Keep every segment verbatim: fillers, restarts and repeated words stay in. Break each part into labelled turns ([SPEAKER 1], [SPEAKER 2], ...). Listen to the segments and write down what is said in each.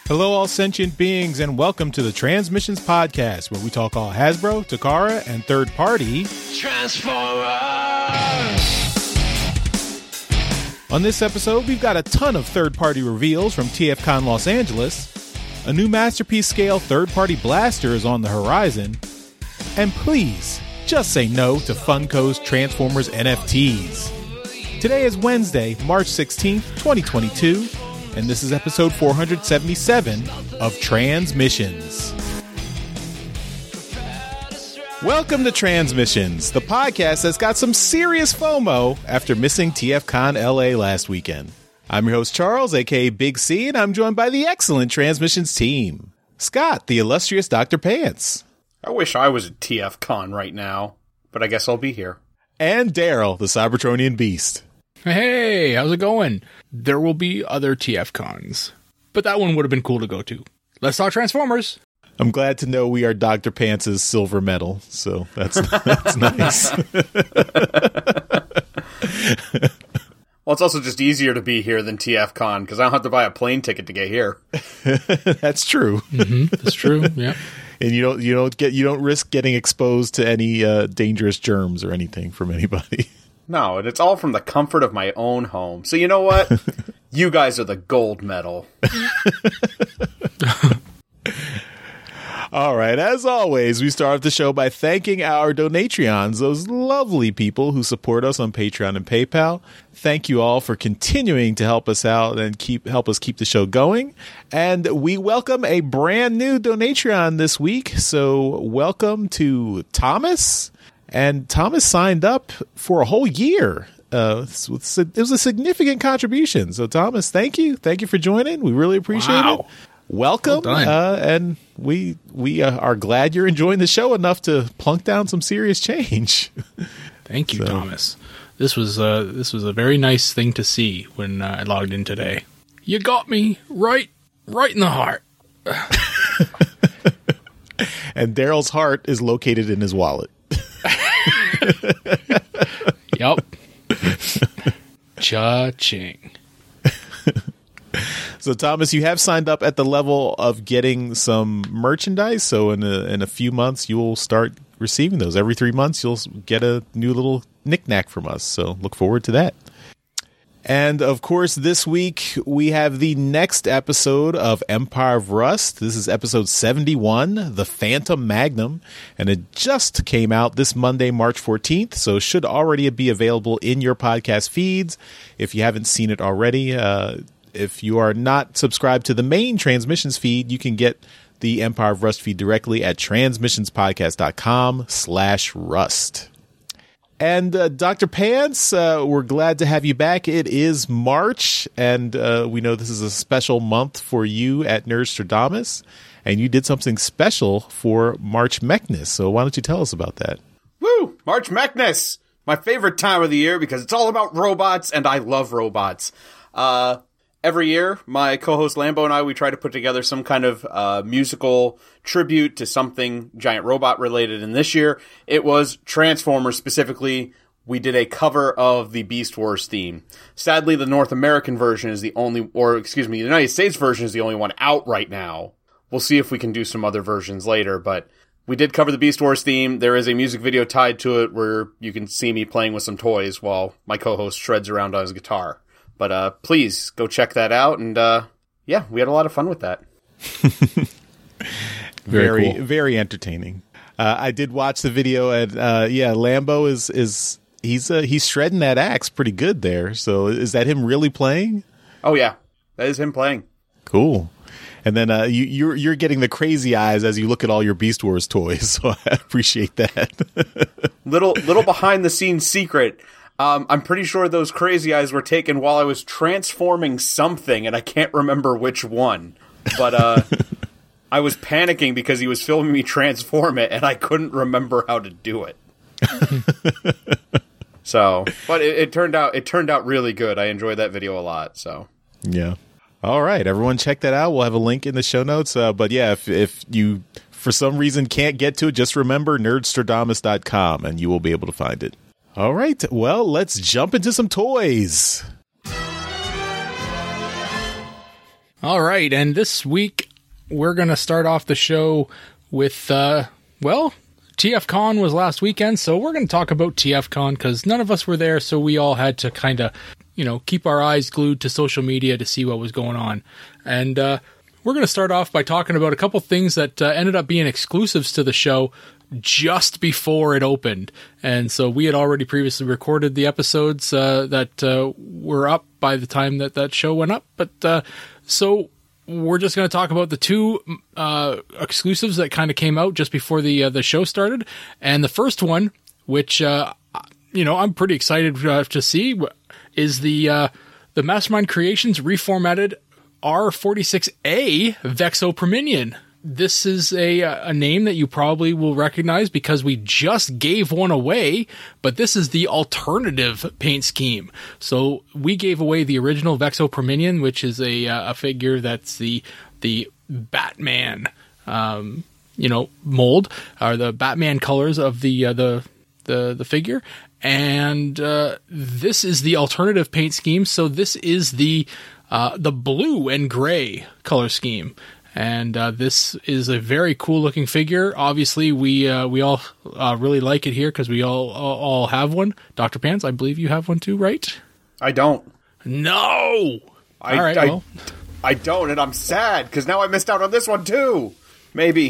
[SPEAKER 1] Hello, all sentient beings, and welcome to the Transmissions Podcast, where we talk all Hasbro, Takara, and third-party
[SPEAKER 2] Transformers!
[SPEAKER 1] On this episode, we've got a ton of third-party reveals from T F Con Los Angeles, a new Masterpiece scale third-party blaster is on the horizon, and please, just say no to Funko's Transformers N F Ts. Today is Wednesday, March sixteenth, twenty twenty-two, and this is episode four hundred seventy-seven of Transmissions. Welcome to Transmissions, the podcast that's got some serious FOMO after missing T F Con L A last weekend. I'm your host Charles, aka Big C, and I'm joined by the excellent Transmissions team. Scott, the illustrious Doctor Pants.
[SPEAKER 3] I wish I was at T F Con right now, but I guess I'll be here.
[SPEAKER 1] And Daryl, the Cybertronian Beast.
[SPEAKER 4] Hey, how's it going? There will be other T F Cons, but that one would have been cool to go to. Let's talk Transformers.
[SPEAKER 1] I'm glad to know we are Doctor Pants' silver medal, so that's that's nice.
[SPEAKER 3] Well, it's also just easier to be here than T F Con, because I don't have to buy a plane ticket to get here.
[SPEAKER 1] That's true.
[SPEAKER 4] Mm-hmm, that's true, yeah.
[SPEAKER 1] And you don't you don't get you don't risk getting exposed to any uh, dangerous germs or anything from anybody.
[SPEAKER 3] No, and it's all from the comfort of my own home. So you know what? You guys are the gold medal.
[SPEAKER 1] All right, as always, we start off the show by thanking our Donatreons, those lovely people who support us on Patreon and PayPal. Thank you all for continuing to help us out and keep help us keep the show going. And we welcome a brand new Donatreon this week. So welcome to Thomas. And Thomas signed up for a whole year. Uh, it was a significant contribution. So, Thomas, thank you. Thank you for joining. We really appreciate
[SPEAKER 4] wow.
[SPEAKER 1] it. Welcome.
[SPEAKER 4] Well done.
[SPEAKER 1] Uh, and we we uh, are glad you're enjoying the show enough to plunk down some serious change.
[SPEAKER 4] Thank you,
[SPEAKER 1] so.
[SPEAKER 4] Thomas. This was, uh, this was a very nice thing to see when uh, I logged in today. You got me right, right in the heart.
[SPEAKER 1] And Daryl's heart is located in his wallet.
[SPEAKER 4] Yup. Cha-ching.
[SPEAKER 1] So, Thomas, you have signed up at the level of getting some merchandise. So in a, in a few months, you'll start receiving those. Every three months, you'll get a new little knick-knack from us. So look forward to that. And, of course, this week we have the next episode of Empire of Rust. This is episode seventy-one, The Phantom Magnum. And it just came out this Monday, March fourteenth, so should already be available in your podcast feeds if you haven't seen it already. Uh, if you are not subscribed to the main Transmissions feed, you can get the Empire of Rust feed directly at transmissionspodcast.com slash rust. And uh, Doctor Pants, uh, we're glad to have you back. It is March, and uh, we know this is a special month for you at Nerdstradamus, and you did something special for March Mechness. So why don't you tell us about that?
[SPEAKER 3] Woo! March Mechness! My favorite time of the year because it's all about robots, and I love robots. Uh... Every year, my co-host Lambo and I, we try to put together some kind of uh, musical tribute to something giant robot related. And this year, it was Transformers. Specifically, we did a cover of the Beast Wars theme. Sadly, the North American version is the only, or excuse me, the United States version is the only one out right now. We'll see if we can do some other versions later, but we did cover the Beast Wars theme. There is a music video tied to it where you can see me playing with some toys while my co-host shreds around on his guitar. But uh, please go check that out. And uh, yeah, we had a lot of fun with that.
[SPEAKER 1] very,
[SPEAKER 4] very, cool.
[SPEAKER 1] very entertaining. Uh, I did watch the video, and uh, yeah, Lambo is is he's uh, he's shredding that axe pretty good there. So is that him really playing?
[SPEAKER 3] Oh yeah, that is him playing.
[SPEAKER 1] Cool. And then uh, you, you're you're getting the crazy eyes as you look at all your Beast Wars toys. So I appreciate that.
[SPEAKER 3] little little behind the scenes secret. Um, I'm pretty sure those crazy eyes were taken while I was transforming something, and I can't remember which one. But uh, I was panicking because he was filming me transform it, and I couldn't remember how to do it. So, but it, it turned out it turned out really good. I enjoyed that video a lot. So,
[SPEAKER 1] yeah. All right, everyone, check that out. We'll have a link in the show notes. Uh, but yeah, if if you for some reason can't get to it, just remember nerdstradamus dot com, and you will be able to find it. All right, well, let's jump into some toys.
[SPEAKER 4] All right, and this week we're going to start off the show with, uh, well, TFCon was last weekend, so we're going to talk about TFCon because none of us were there, so we all had to kind of, you know, keep our eyes glued to social media to see what was going on. And uh, we're going to start off by talking about a couple things that uh, ended up being exclusives to the show just before it opened. And so we had already previously recorded the episodes uh, that uh, were up by the time that that show went up. But uh, so we're just going to talk about the two uh, exclusives that kind of came out just before the uh, the show started. And the first one, which, uh, you know, I'm pretty excited uh, to see, is the uh, the Mastermind Creations reformatted R forty-six A Vexoprominion. This is a a name that you probably will recognize because we just gave one away, but this is the alternative paint scheme. So we gave away the original Vexoprominion, which is a a figure that's the the Batman, um, you know, mold, or the Batman colors of the uh, the the the figure, and uh, this is the alternative paint scheme. So this is the uh, the blue and gray color scheme. And uh, this is a very cool looking figure. Obviously, we uh, we all uh, really like it here because we all, all all have one. Doctor Pants, I believe you have one too, right?
[SPEAKER 3] I don't.
[SPEAKER 4] No.
[SPEAKER 3] I,
[SPEAKER 4] all right.
[SPEAKER 3] I,
[SPEAKER 4] well,
[SPEAKER 3] I don't, and I'm sad because now I missed out on this one too. Maybe.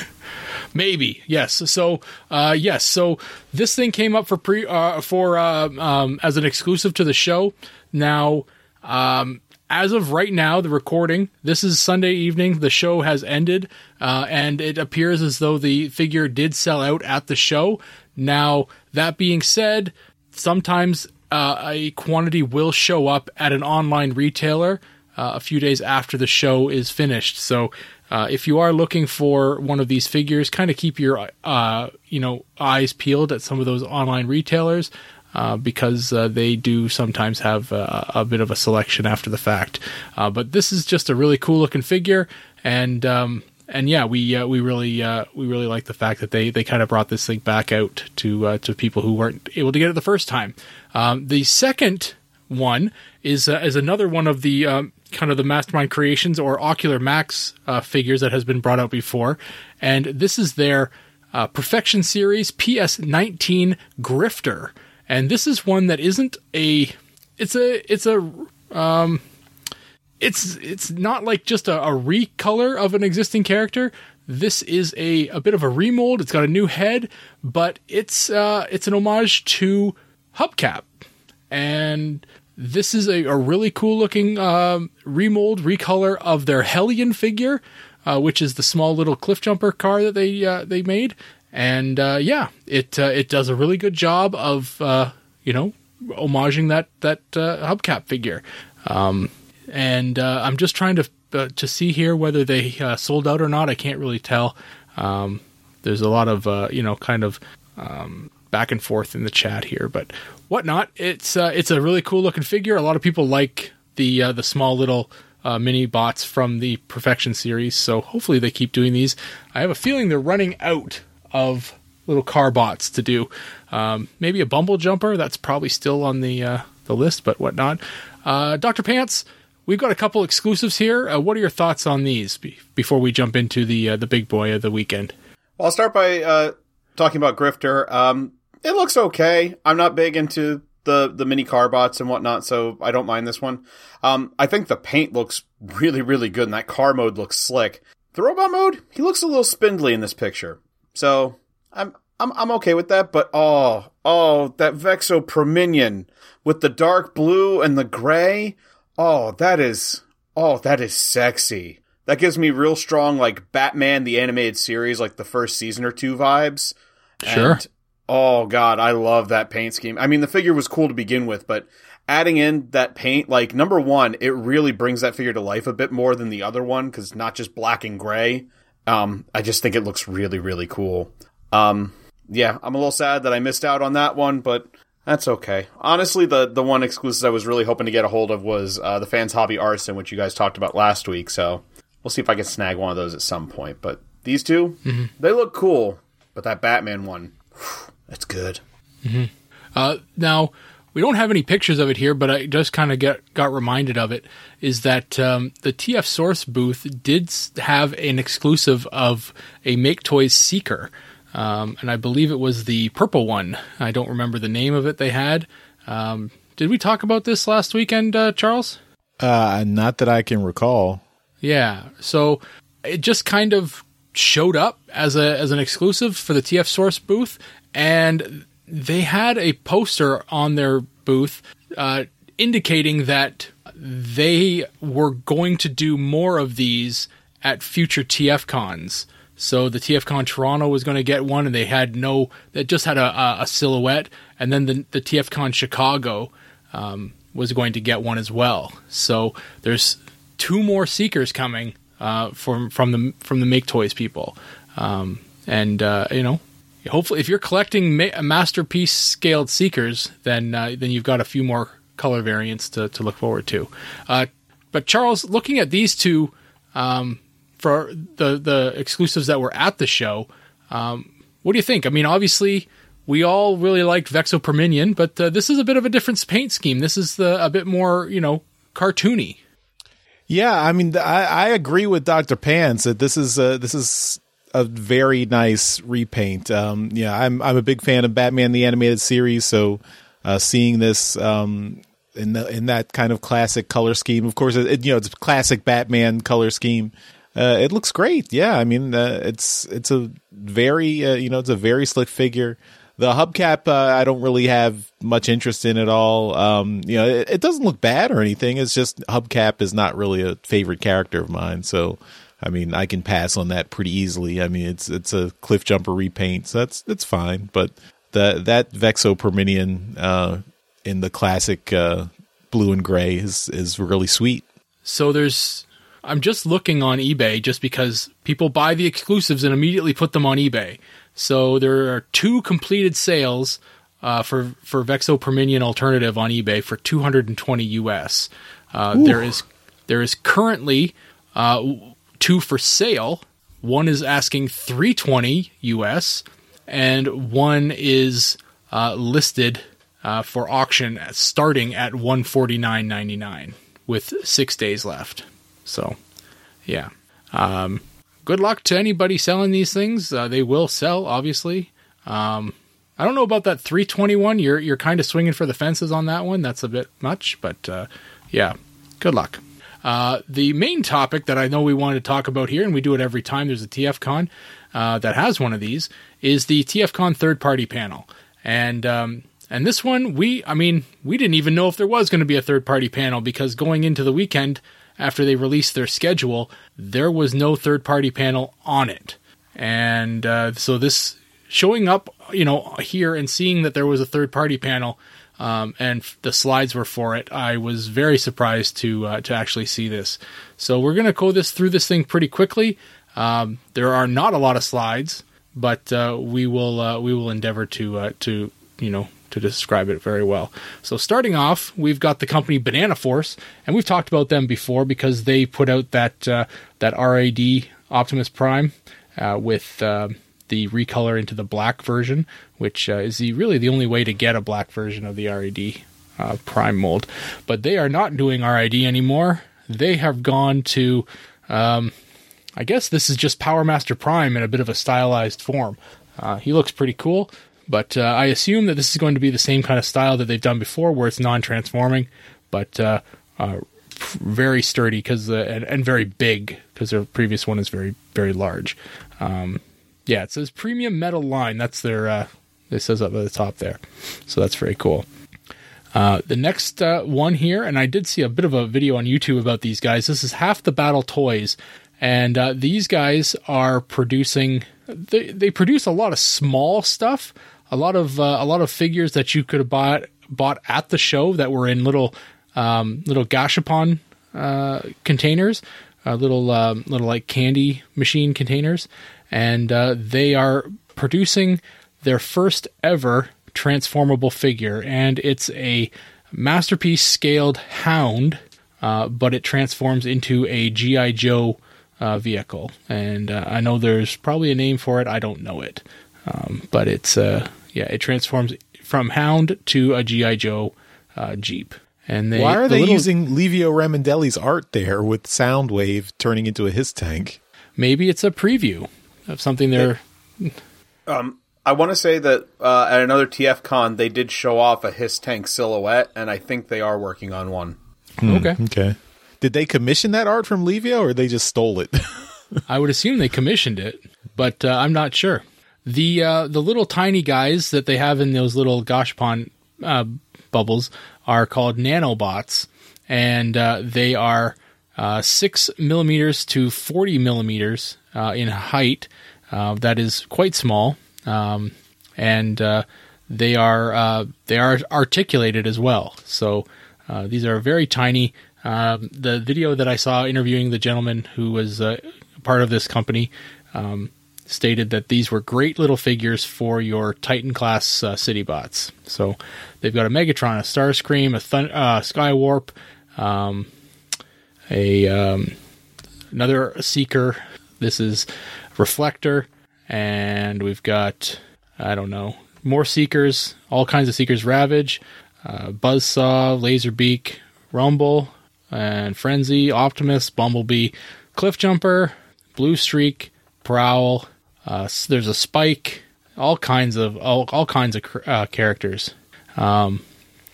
[SPEAKER 4] Maybe, yes. So, uh, yes. So this thing came up for pre uh, for uh, um, as an exclusive to the show. Now. Um, As of right now, the recording, this is Sunday evening, the show has ended, uh, and it appears as though the figure did sell out at the show. Now, that being said, sometimes uh, a quantity will show up at an online retailer uh, a few days after the show is finished. So, uh, if you are looking for one of these figures, kind of keep your uh, you know eyes peeled at some of those online retailers. Uh, because uh, they do sometimes have uh, a bit of a selection after the fact, uh, but this is just a really cool looking figure, and um, and yeah, we uh, we really uh, we really like the fact that they, they kind of brought this thing back out to uh, to people who weren't able to get it the first time. Um, the second one is uh, is another one of the um, kind of the Mastermind Creations or Ocular Max uh, figures that has been brought out before, and this is their uh, Perfection Series P S nineteen Grifter. And this is one that isn't a, it's a, it's a, um, it's, it's not like just a, a recolor of an existing character. This is a, a bit of a remold. It's got a new head, but it's, uh, it's an homage to Hubcap. And this is a, a really cool looking, um, remold, recolor of their Hellion figure, uh, which is the small little cliff jumper car that they, uh, they made. And, uh, yeah, it, uh, it does a really good job of, uh, you know, homaging that, that, uh, Hubcap figure. Um, and, uh, I'm just trying to, uh, to see here whether they, uh, sold out or not. I can't really tell. Um, there's a lot of, uh, you know, kind of, um, back and forth in the chat here, but whatnot. It's, uh, it's a really cool looking figure. A lot of people like the, uh, the small little, uh, mini bots from the Perfection series. So hopefully they keep doing these. I have a feeling they're running out of little car bots to do. Um, maybe a Bumble Jumper, that's probably still on the uh, the list, but whatnot. Uh, Doctor Pants, we've got a couple exclusives here. Uh, what are your thoughts on these be- before we jump into the uh, the big boy of the weekend?
[SPEAKER 3] Well, I'll start by uh, talking about Grifter. Um, it looks okay. I'm not big into the, the mini car bots and whatnot, so I don't mind this one. Um, I think the paint looks really, really good, and that car mode looks slick. The robot mode, he looks a little spindly in this picture. So, I'm I'm I'm okay with that, but oh, oh, that Vexoprominion with the dark blue and the gray, oh, that is, oh, that is sexy. That gives me real strong, like, Batman the Animated Series, like the first season or two vibes.
[SPEAKER 4] Sure.
[SPEAKER 3] And, oh, God, I love that paint scheme. I mean, the figure was cool to begin with, but adding in that paint, like, number one, it really brings that figure to life a bit more than the other one, because not just black and gray. Um, I just think it looks really, really cool. Um, yeah, I'm a little sad that I missed out on that one, but that's okay. Honestly, the, the one exclusive I was really hoping to get a hold of was uh, the Fans Hobby Arson, which you guys talked about last week, so we'll see if I can snag one of those at some point. But these two, mm-hmm. they look cool, but that Batman one, whew, that's good.
[SPEAKER 4] Mm-hmm. Uh, now, we don't have any pictures of it here, but I just kind of get got reminded of it, is that um, the T F Source booth did have an exclusive of a Make Toys Seeker, um, and I believe it was the purple one. I don't remember the name of it they had. Um, did we talk about this last weekend, uh, Charles?
[SPEAKER 1] Uh, not that I can recall.
[SPEAKER 4] Yeah, so it just kind of showed up as a as an exclusive for the T F Source booth, and they had a poster on their booth uh, indicating that they were going to do more of these at future T F Cons. So the T F Con Toronto was going to get one, and they had no, they just had a, a silhouette, and then the, the T F Con Chicago um, was going to get one as well. So there's two more Seekers coming uh, from from the from the Make Toys people, um, and uh, you know. Hopefully, if you're collecting ma- masterpiece scaled Seekers, then uh, then you've got a few more color variants to, to look forward to. Uh, but Charles, looking at these two um, for the the exclusives that were at the show, um, what do you think? I mean, obviously, we all really liked Vexoperminion, but uh, this is a bit of a different paint scheme. This is the, a bit more, you know, cartoony.
[SPEAKER 1] Yeah, I mean, I, I agree with Doctor Pants that this is uh, this is. a very nice repaint. Um, yeah, I'm I'm a big fan of Batman the Animated Series, so uh, seeing this um, in the in that kind of classic color scheme, of course, it, you know, it's a classic Batman color scheme. Uh, it looks great. Yeah, I mean, uh, it's it's a very uh, you know, it's a very slick figure. The hubcap, uh, I don't really have much interest in at all. Um, you know, it, it doesn't look bad or anything. It's just hubcap is not really a favorite character of mine, so. I mean, I can pass on that pretty easily. I mean, it's it's a Cliff Jumper repaint, so that's that's fine. But the that Vexoperminion uh, in the classic uh, blue and gray is is really sweet.
[SPEAKER 4] So there's, I'm just looking on eBay just because people buy the exclusives and immediately put them on eBay. So there are two completed sales uh, for for Vexoperminion alternative on eBay for two hundred twenty U S. Uh, there is there is currently. Uh, Two for sale. One is asking three hundred twenty U S, and one is uh, listed uh, for auction starting at one hundred forty-nine ninety-nine with six days left. So, yeah. Um, good luck to anybody selling these things. Uh, they will sell, obviously. Um, I don't know about that three twenty-one. You're you're kind of swinging for the fences on that one. That's a bit much, but uh, yeah. Good luck. Uh, the main topic that I know we wanted to talk about here, and we do it every time there's a T F Con uh, that has one of these, is the T F Con third-party panel. And um, and this one, we, I mean, we didn't even know if there was going to be a third-party panel, because going into the weekend, after they released their schedule, there was no third-party panel on it. And uh, so this, showing up, you know, here and seeing that there was a third-party panel, Um, and the slides were for it, I was very surprised to uh, to actually see this. So we're going to go this through this thing pretty quickly. Um, there are not a lot of slides, but uh, we will uh, we will endeavor to uh, to you know to describe it very well. So starting off, we've got the company Banana Force, and we've talked about them before because they put out that uh, that R A D Optimus Prime uh, with. Uh, the recolor into the black version, which uh, is the, really the only way to get a black version of the R A D uh, Prime mold. But they are not doing R I D anymore. They have gone to, um, I guess this is just Power Master Prime in a bit of a stylized form. Uh, he looks pretty cool, but uh, I assume that this is going to be the same kind of style that they've done before, where it's non-transforming, but uh, uh, very sturdy cause, uh, and, and very big, because their previous one is very, very large. Um, Yeah, it says Premium Metal Line. That's their, uh, it says up at the top there. So that's very cool. Uh, the next uh, one here, and I did see a bit of a video on YouTube about these guys. This is Half the Battle Toys. And uh, these guys are producing, they, they produce a lot of small stuff, a lot of uh, a lot of figures that you could have bought, bought at the show that were in little, um, little Gashapon uh, containers, uh, little, um, little like candy machine containers. And uh, they are producing their first ever transformable figure, and it's a masterpiece scaled Hound, uh, but it transforms into a G I. Joe uh, vehicle. And uh, I know there's probably a name for it. I don't know it, um, but it's uh, yeah, it transforms from Hound to a G I. Joe uh, Jeep. And they,
[SPEAKER 1] Why are
[SPEAKER 4] the
[SPEAKER 1] they
[SPEAKER 4] little,
[SPEAKER 1] using Livio Ramondelli's art there with Soundwave turning into a Hiss tank?
[SPEAKER 4] Maybe it's a preview of something they're...
[SPEAKER 3] Um, I want to say that uh, at another T F Con, they did show off a Hiss tank silhouette, and I think they are working on one.
[SPEAKER 1] Hmm,
[SPEAKER 4] okay.
[SPEAKER 1] Okay. Did they commission that art from Livio, or they just stole it?
[SPEAKER 4] I would assume they commissioned it, but uh, I'm not sure. The uh, the little tiny guys that they have in those little Gashapon uh, bubbles are called nanobots, and uh, they are uh, six millimeters to forty millimeters uh, in height. Uh, that is quite small, um, and uh, they are uh, they are articulated as well. So uh, these are very tiny. Um, the video that I saw interviewing the gentleman who was uh, part of this company um, stated that these were great little figures for your Titan class uh, city bots. So they've got a Megatron, a Starscream, a Thun- uh, Skywarp, um, a um, another Seeker. This is Reflector, and we've got, I don't know, more Seekers, all kinds of Seekers. Ravage, uh, Buzzsaw, Laserbeak, Rumble, and Frenzy, Optimus, Bumblebee, Cliffjumper, Blue Streak, Prowl. Uh, there's a Spike, all kinds of all, all kinds of uh, characters. Um,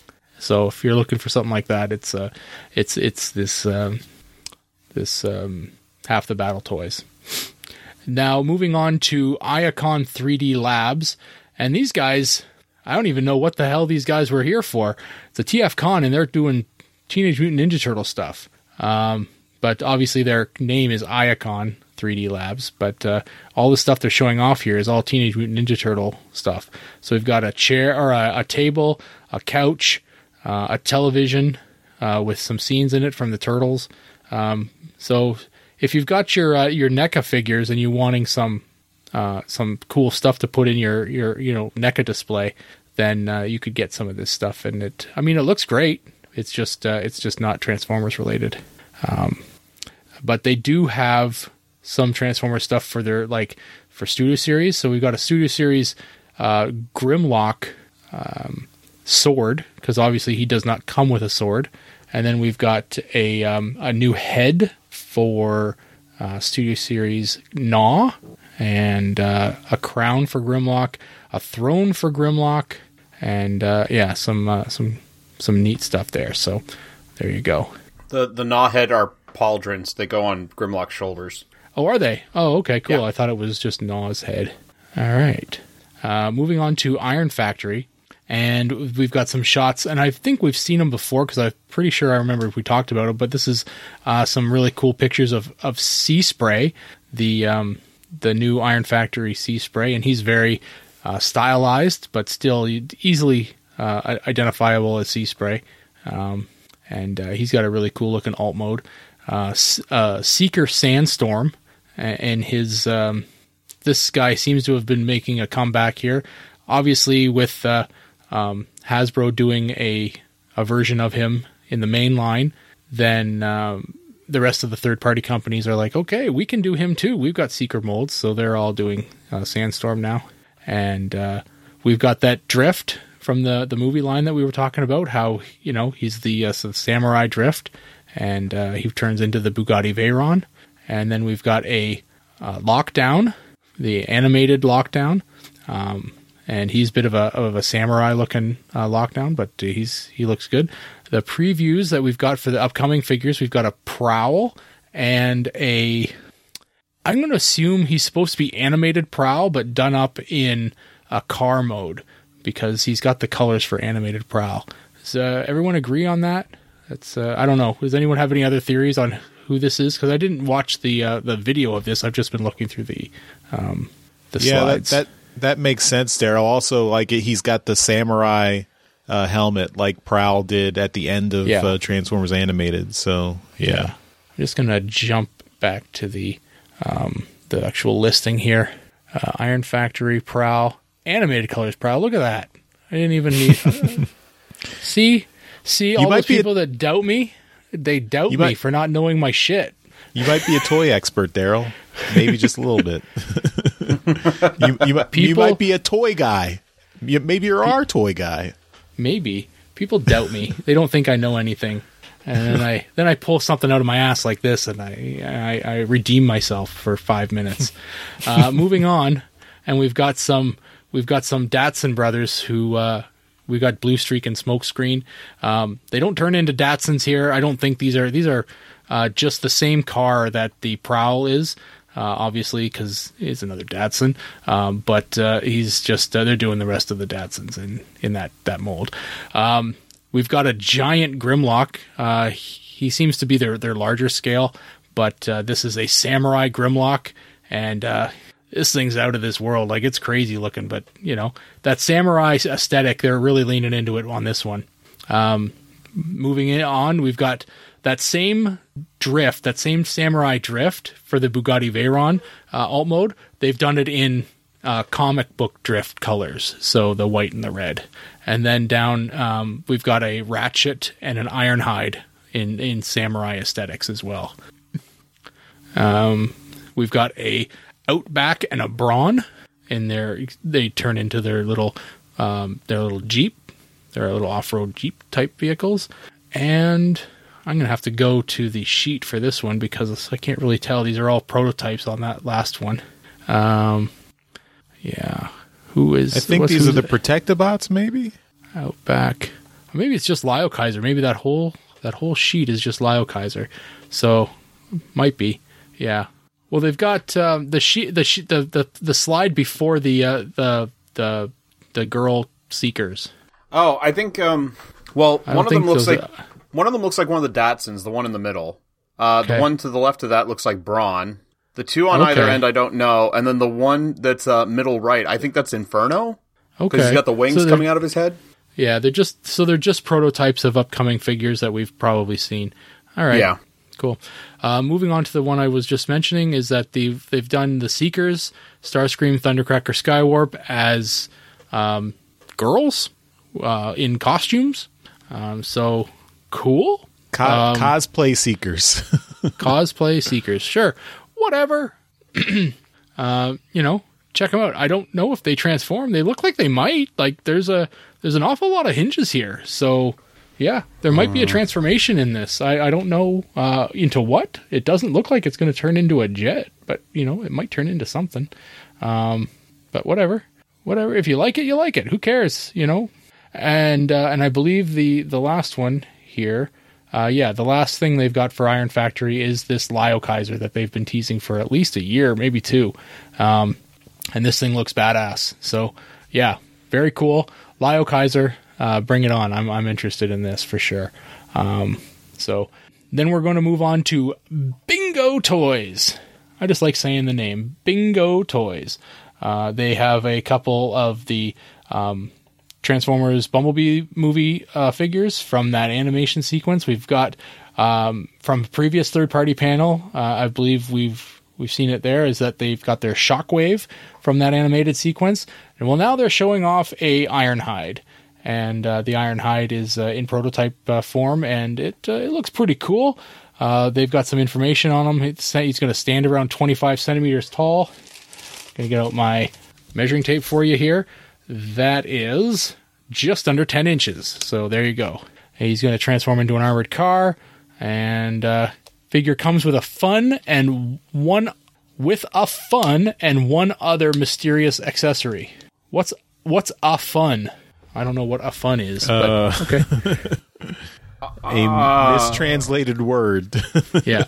[SPEAKER 4] so if you're looking for something like that, it's uh, it's it's this um, this um, half the battle toys. Now moving on to Iacon three D Labs, and these guys, I don't even know what the hell these guys were here for. It's a T F Con, and they're doing Teenage Mutant Ninja Turtle stuff. Um, but obviously their name is Iacon three D Labs, but uh, all the stuff they're showing off here is all Teenage Mutant Ninja Turtle stuff. So we've got a chair or a, a table, a couch, uh, a television uh, with some scenes in it from the Turtles. Um, so if you've got your uh, your NECA figures and you're wanting some uh, some cool stuff to put in your your you know NECA display, then uh, you could get some of this stuff. And it, I mean, it looks great. It's just uh, it's just not Transformers related. Um, but they do have some Transformers stuff for their, like, for Studio Series. So we've got a Studio Series uh, Grimlock um, sword, because obviously he does not come with a sword. And then we've got a um, a new head for uh, Studio Series Gnaw, and uh, a crown for Grimlock, a throne for Grimlock, and uh, yeah, some uh, some some neat stuff there. So there you go.
[SPEAKER 3] The the Gnaw head are pauldrons. They go on Grimlock's shoulders.
[SPEAKER 4] Oh, are they? Oh, okay, cool.
[SPEAKER 3] Yeah.
[SPEAKER 4] I thought it was just Gnaw's head. All right. Uh, moving on to Iron Factory. And we've got some shots, and I think we've seen them before because I'm pretty sure I remember if we talked about it, but this is uh, some really cool pictures of, of Sea Spray, the um, the new Iron Factory Sea Spray, and he's very uh, stylized, but still easily uh, identifiable as Sea Spray. Um, and uh, he's got a really cool looking alt mode. Uh, uh, Seeker Sandstorm, and his um, this guy seems to have been making a comeback here, obviously with uh, um, Hasbro doing a a version of him in the main line. Then um, the rest of the third party companies are like, okay, we can do him too. We've got Seeker molds, so they're all doing uh, Sandstorm now. And uh, we've got that Drift from the the movie line that we were talking about. How, you know, he's the uh, so Samurai Drift, and uh, he turns into the Bugatti Veyron. And then we've got a uh, Lockdown, the animated Lockdown, um, and he's a bit of a of a samurai looking uh, Lockdown, but he's he looks good. The previews that we've got for the upcoming figures, we've got a Prowl and a. I'm going to assume he's supposed to be animated Prowl, but done up in a car mode because he's got the colors for animated Prowl. Does uh, everyone agree on that? That's uh, I don't know. Does anyone have any other theories on who this is? Because I didn't watch the uh, the video of this. I've just been looking through the um, the
[SPEAKER 1] yeah,
[SPEAKER 4] slides.
[SPEAKER 1] that, that that makes sense, Daryl. Also, like he's got the samurai uh, helmet, like Prowl did at the end of
[SPEAKER 4] Yeah.
[SPEAKER 1] uh, Transformers Animated. So yeah.
[SPEAKER 4] yeah. I'm just gonna jump back to the um, the actual listing here. Uh, Iron Factory Prowl, animated colors Prowl. Look at that. I didn't even need. see, see all
[SPEAKER 1] might
[SPEAKER 4] those
[SPEAKER 1] be a-
[SPEAKER 4] people that doubt me. They doubt
[SPEAKER 1] You
[SPEAKER 4] me
[SPEAKER 1] might-
[SPEAKER 4] for not knowing my shit.
[SPEAKER 1] You might be a toy expert, Daryl. Maybe just a little bit. you, you, might, you
[SPEAKER 4] People-
[SPEAKER 1] might be a toy guy. You- Maybe you're our toy guy.
[SPEAKER 4] Maybe. People doubt me. They don't think I know anything. And then I then I pull something out of my ass like this, and I I, I redeem myself for five minutes. Uh, moving on, and we've got some we've got some Datsun brothers who uh, we got Blue Streak and Smokescreen. Um, they don't turn into Datsuns here. I don't think these are these are uh, just the same car that the Prowl is. Uh, obviously, because it's another Datsun, um, but uh, he's just uh, they're doing the rest of the Datsuns in in that that mold. Um, We've got a giant Grimlock. Uh, he seems to be their, their larger scale, but uh, this is a Samurai Grimlock, and uh, this thing's out of this world. Like, it's crazy looking, but, you know, that Samurai aesthetic, they're really leaning into it on this one. Um, moving it on, we've got that same drift, that same Samurai drift for the Bugatti Veyron uh, alt mode. They've done it in uh, comic book drift colors, so the white and the red. And then down, um, we've got a Ratchet and an Ironhide in, in Samurai aesthetics as well. Um, we've got a Outback and a Brawn in their. They turn into their little, um, their little Jeep, their little off-road Jeep type vehicles. And I'm gonna have to go to the sheet for this one because I can't really tell. These are all prototypes on that last one. Um, yeah. Who is?
[SPEAKER 1] I think these are the Protectobots, maybe?
[SPEAKER 4] Outback. Or maybe it's just Lyle Kaiser. Maybe that whole that whole sheet is just Lyle Kaiser. So, might be. Yeah. Well, they've got um, the sheet, the, sheet the the the slide before the uh, the the the girl seekers.
[SPEAKER 3] Oh, I think. Um, well,
[SPEAKER 4] I
[SPEAKER 3] one of them looks like
[SPEAKER 4] are...
[SPEAKER 3] one of them looks like one of the Datsuns. The one in the middle. Uh, okay. The one to the left of that looks like Brawn. The two on okay. either end, I don't know. And then the one that's uh, middle right, I think that's Inferno.
[SPEAKER 4] Okay.
[SPEAKER 3] Because he's got the wings so coming out of his head.
[SPEAKER 4] Yeah, they're just so they're just prototypes of upcoming figures that we've probably seen. All right.
[SPEAKER 3] Yeah.
[SPEAKER 4] Cool. Uh, moving on to the one I was just mentioning is that they've they've done the Seekers, Starscream, Thundercracker, Skywarp as um, girls uh, in costumes. Um, so cool.
[SPEAKER 1] Co-
[SPEAKER 4] um,
[SPEAKER 1] cosplay Seekers.
[SPEAKER 4] Cosplay Seekers. Sure. Whatever. uh, you know, check them out. I don't know if they transform. They look like they might. Like there's a there's an awful lot of hinges here. So yeah, there might uh. be a transformation in this. I, I don't know uh, into what. It doesn't look like it's going to turn into a jet, but you know, it might turn into something. Um, but whatever, whatever. If you like it, you like it. Who cares? You know. And uh, and I believe the the last one here. Uh, yeah, the last thing they've got for Iron Factory is this Lyle Kaiser that they've been teasing for at least a year, maybe two. Um, and this thing looks badass. So, yeah, very cool. Lyle Kaiser, uh, bring it on. I'm I'm interested in this for sure. Um, so then we're going to move on to Bingo Toys. I just like saying the name, Bingo Toys. Uh, they have a couple of the... Um, Transformers Bumblebee movie uh, figures from that animation sequence. We've got um, from a previous third-party panel, uh, I believe we've we've seen it there, is that they've got their Shockwave from that animated sequence. And well, now they're showing off a Ironhide. And uh, the Ironhide is uh, in prototype uh, form, and it uh, it looks pretty cool. Uh, they've got some information on him. It's, he's going to stand around twenty-five centimeters tall. Going to get out my measuring tape for you here. That is just under ten inches. So there you go. He's going to transform into an armored car, and uh, figure comes with a fun and one with a fun and one other mysterious accessory. What's what's a fun? I don't know what a fun is.
[SPEAKER 1] Uh,
[SPEAKER 4] but, okay,
[SPEAKER 1] a uh, mistranslated word.
[SPEAKER 4] Yeah,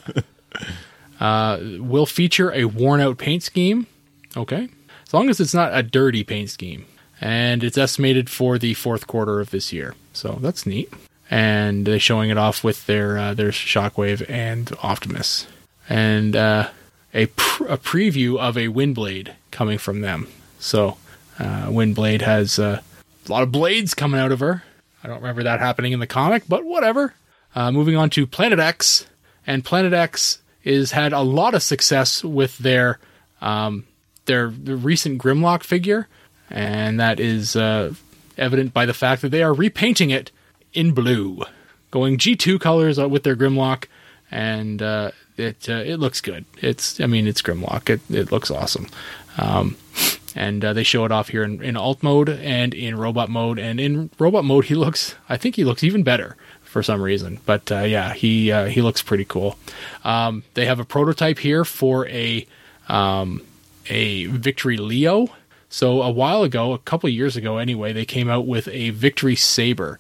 [SPEAKER 4] uh, will feature a worn out paint scheme. Okay, as long as it's not a dirty paint scheme. And it's estimated for the fourth quarter of this year. So that's neat. And they're showing it off with their uh, their Shockwave and Optimus. And uh, a, pr- a preview of a Windblade coming from them. So uh, Windblade has uh, a lot of blades coming out of her. I don't remember that happening in the comic, but whatever. Uh, moving on to Planet X. And Planet X is had a lot of success with their, um, their, their recent Grimlock figure. And that is uh, evident by the fact that they are repainting it in blue, going G two colors with their Grimlock, and uh, it uh, it looks good. It's I mean it's Grimlock. It it looks awesome. Um, and uh, they show it off here in, in alt mode and in robot mode. And in robot mode, he looks, I think he looks even better for some reason. But uh, yeah, he uh, he looks pretty cool. Um, they have a prototype here for a um, a Victory Leo. So a while ago, a couple years ago anyway, they came out with a Victory Saber.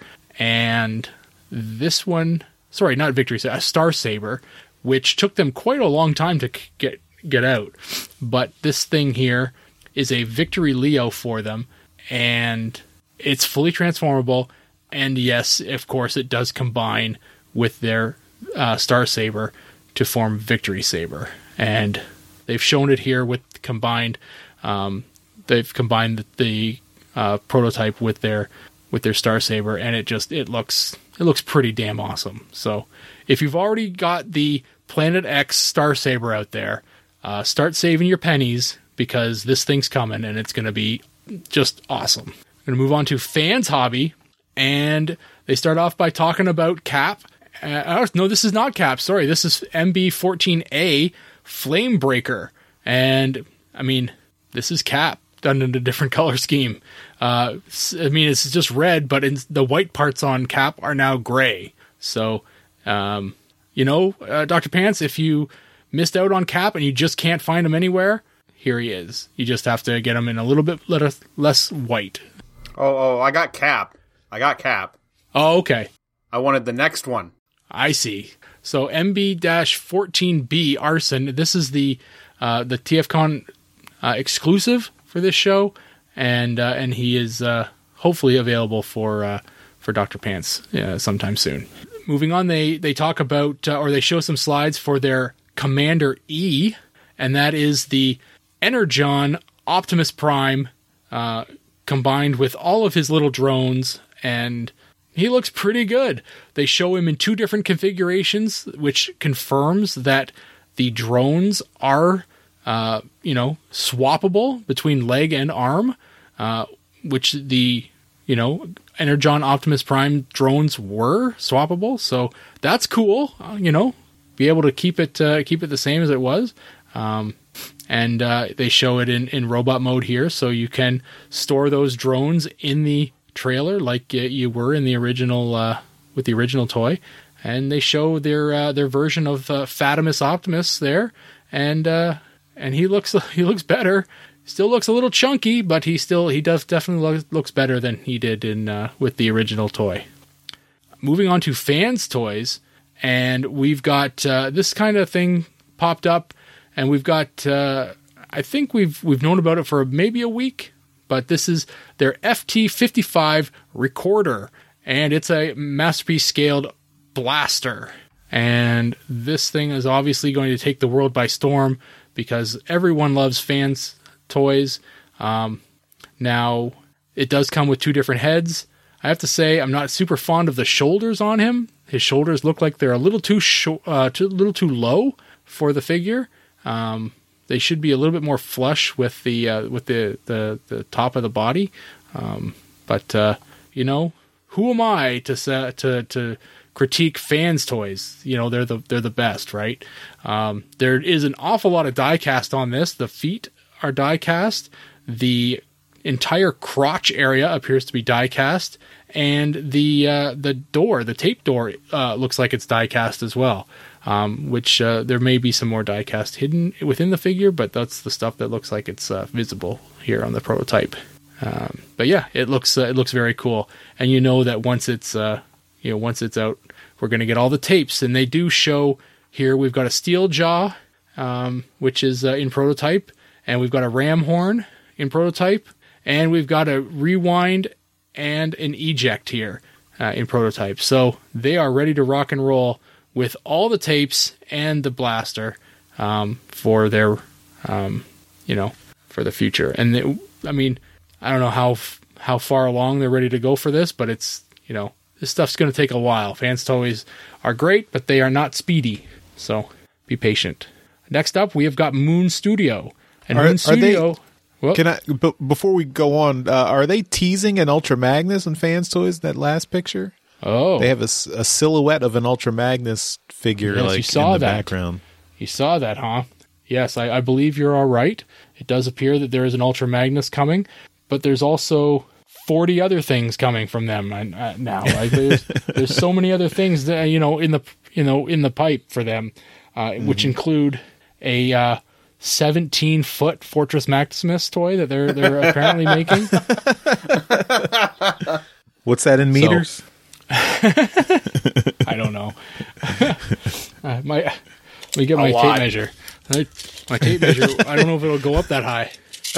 [SPEAKER 4] And this one, sorry, not Victory Saber, a Star Saber, which took them quite a long time to get get out. But this thing here is a Victory Leo for them, and it's fully transformable. And yes, of course, it does combine with their uh, Star Saber to form Victory Saber. And they've shown it here with combined. Um, they've combined the, the uh, prototype with their with their Star Saber, and it just it looks it looks pretty damn awesome. So if you've already got the Planet X Star Saber out there, uh, start saving your pennies, because this thing's coming and it's going to be just awesome. I'm going to move on to Fans Hobby, and they start off by talking about Cap. Uh, oh, no, this is not Cap. Sorry, this is M B fourteen A Flamebreaker. And, I mean, this is Cap done in a different color scheme. Uh, I mean, it's just red, but in, the white parts on Cap are now gray. So, um, you know, uh, Doctor Pants, if you missed out on Cap and you just can't find him anywhere, here he is. You just have to get him in a little bit less white.
[SPEAKER 3] Oh, oh, I got Cap. I got Cap.
[SPEAKER 4] Oh, okay.
[SPEAKER 3] I wanted the next one.
[SPEAKER 4] I see. So M B fourteen B Arson, this is the uh, the TFCon uh, exclusive for this show, and uh, and he is uh, hopefully available for uh, for Doctor Pants uh, sometime soon. Moving on, they they talk about uh, or they show some slides for their Commander E, and that is the Energon Optimus Prime uh, combined with all of his little drones, and he looks pretty good. They show him in two different configurations, which confirms that the drones are, uh, you know, swappable between leg and arm, uh, which the, you know, Energon Optimus Prime drones were swappable. So that's cool. Uh, you know, be able to keep it uh, keep it the same as it was. Um, and uh, they show it in, in robot mode here, so you can store those drones in the trailer like you were in the original uh, with the original toy. And they show their uh, their version of uh, Fatimus Optimus there, and uh, and he looks he looks better. Still looks a little chunky, but he still he does definitely look, looks better than he did in uh, with the original toy. Moving on to Fans Toys, and we've got uh, this kind of thing popped up, and we've got uh, I think we've we've known about it for maybe a week, but this is their F T fifty-five recorder, and it's a Masterpiece scaled blaster. And this thing is obviously going to take the world by storm because everyone loves Fans Toys. Um, now, it does come with two different heads. I have to say, I'm not super fond of the shoulders on him. His shoulders look like they're a little too sh- uh, too, little too low for the figure. Um, they should be a little bit more flush with the uh, with the, the the top of the body. Um, but uh, you know, who am I to uh, to to critique Fans Toys? You know, they're the they're the best, right? Um, there is an awful lot of die cast on this. The feet are die cast. The entire crotch area appears to be die cast, and the uh, the door, the tape door, uh, looks like it's die cast as well. Um, which uh, there may be some more die cast hidden within the figure, but that's the stuff that looks like it's uh, visible here on the prototype. Um, but yeah, it looks uh, it looks very cool, and you know that once it's uh, you know once it's out, we're going to get all the tapes, and they do show here. We've got a steel jaw, um, which is uh, in prototype, and we've got a ram horn in prototype, and we've got a rewind and an eject here uh, in prototype. So they are ready to rock and roll with all the tapes and the blaster um, for their, um, you know, for the future. And they, I mean, I don't know how how far along they're ready to go for this, but it's, you know, this stuff's going to take a while. Fans Toys are great, but they are not speedy. So be patient. Next up, we have got Moon Studio. And
[SPEAKER 1] are,
[SPEAKER 4] Moon Studio...
[SPEAKER 1] They, can I, b- before we go on, uh, are they teasing an Ultra Magnus in Fans Toys in that last picture?
[SPEAKER 4] Oh.
[SPEAKER 1] They have a, a silhouette of an Ultra Magnus figure
[SPEAKER 4] yes,
[SPEAKER 1] like
[SPEAKER 4] you saw
[SPEAKER 1] in the
[SPEAKER 4] that.
[SPEAKER 1] background.
[SPEAKER 4] You saw that, huh? Yes, I, I believe you're all right. It does appear that there is an Ultra Magnus coming, but there's also forty other things coming from them uh, now. Like there's, there's so many other things that, you know, in the, you know, in the pipe for them, uh, mm-hmm. which include a, uh, seventeen foot Fortress Maximus toy that they're, they're apparently making.
[SPEAKER 1] What's that in meters?
[SPEAKER 4] So, I don't know. uh, my, let me get my tape measure. My tape measure, I don't know if it'll go up that high.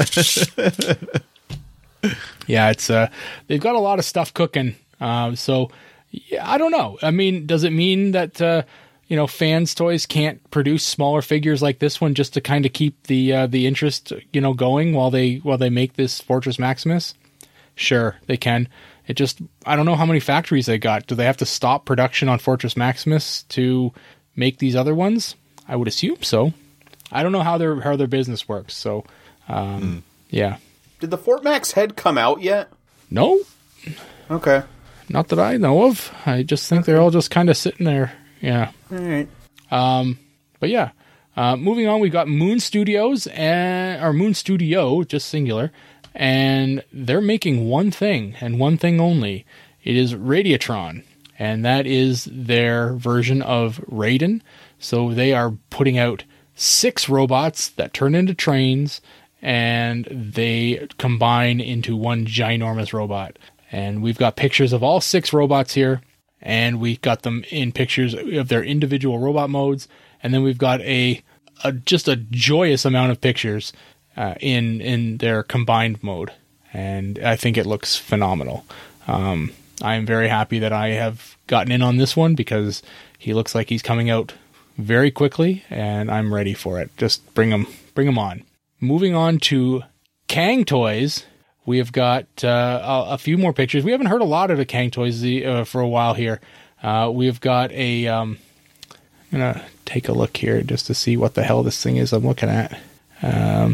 [SPEAKER 4] Yeah, it's uh, they've got a lot of stuff cooking. Uh, so, yeah, I don't know. I mean, does it mean that uh, you know, Fans Toys can't produce smaller figures like this one just to kind of keep the uh, the interest, you know, going while they while they make this Fortress Maximus? Sure, they can. It just, I don't know how many factories they got. Do they have to stop production on Fortress Maximus to make these other ones? I would assume so. I don't know how their how their business works. So, um, mm. yeah.
[SPEAKER 3] Did the Fort Max head come out yet?
[SPEAKER 4] No.
[SPEAKER 3] Okay.
[SPEAKER 4] Not that I know of. I just think they're all just kind of sitting there. Yeah.
[SPEAKER 3] All right.
[SPEAKER 4] Um, but yeah. Uh, moving on, we've got Moon Studios, and, or Moon Studio, just singular, and they're making one thing, and one thing only. It is Radiatron, and that is their version of Raiden. So they are putting out six robots that turn into trains, and they combine into one ginormous robot. And we've got pictures of all six robots here, and we got them in pictures of their individual robot modes, and then we've got a, a just a joyous amount of pictures uh, in in their combined mode, and I think it looks phenomenal. Um, I am very happy that I have gotten in on this one because he looks like he's coming out very quickly, and I'm ready for it. Just bring him, bring him on. Moving on to Kang Toys, we have got uh, a, a few more pictures. We haven't heard a lot of the Kang Toys uh, for a while here. Uh, we've got a... Um, I'm going to take a look here just to see what the hell this thing is I'm looking at. Um,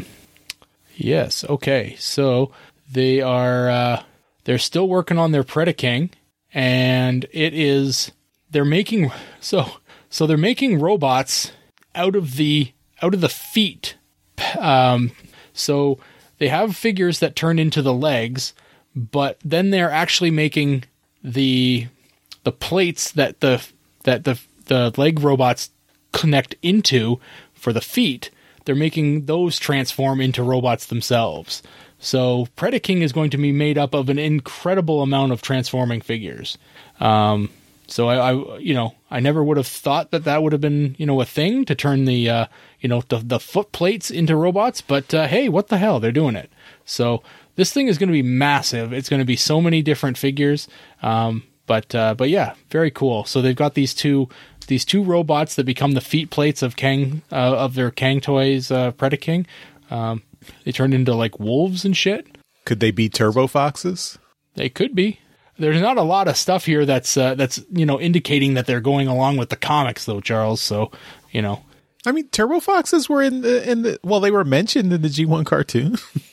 [SPEAKER 4] yes, okay. So they are... Uh, they're still working on their Predaking, and it is... They're making... So so they're making robots out of the out of the feet. Um, so they have figures that turn into the legs, but then they're actually making the the plates that the that the the leg robots connect into for the feet. They're making those transform into robots themselves. So Predaking is going to be made up of an incredible amount of transforming figures. Um, so I, I, you know, I never would have thought that that would have been, you know, a thing to turn the, uh, you know, the, the foot plates into robots. But uh, hey, what the hell? They're doing it. So this thing is going to be massive. It's going to be so many different figures. Um, but uh, but yeah, very cool. So they've got these two these two robots that become the feet plates of Kang uh, of their Kang Toys uh, Predaking. Um, they turned into like wolves and shit.
[SPEAKER 1] Could they be Turbo Foxes?
[SPEAKER 4] They could be. There's not a lot of stuff here that's uh, that's you know indicating that they're going along with the comics though, Charles. So you know,
[SPEAKER 1] I mean, Turbo Foxes were in the in the well, they were mentioned in the G one cartoon.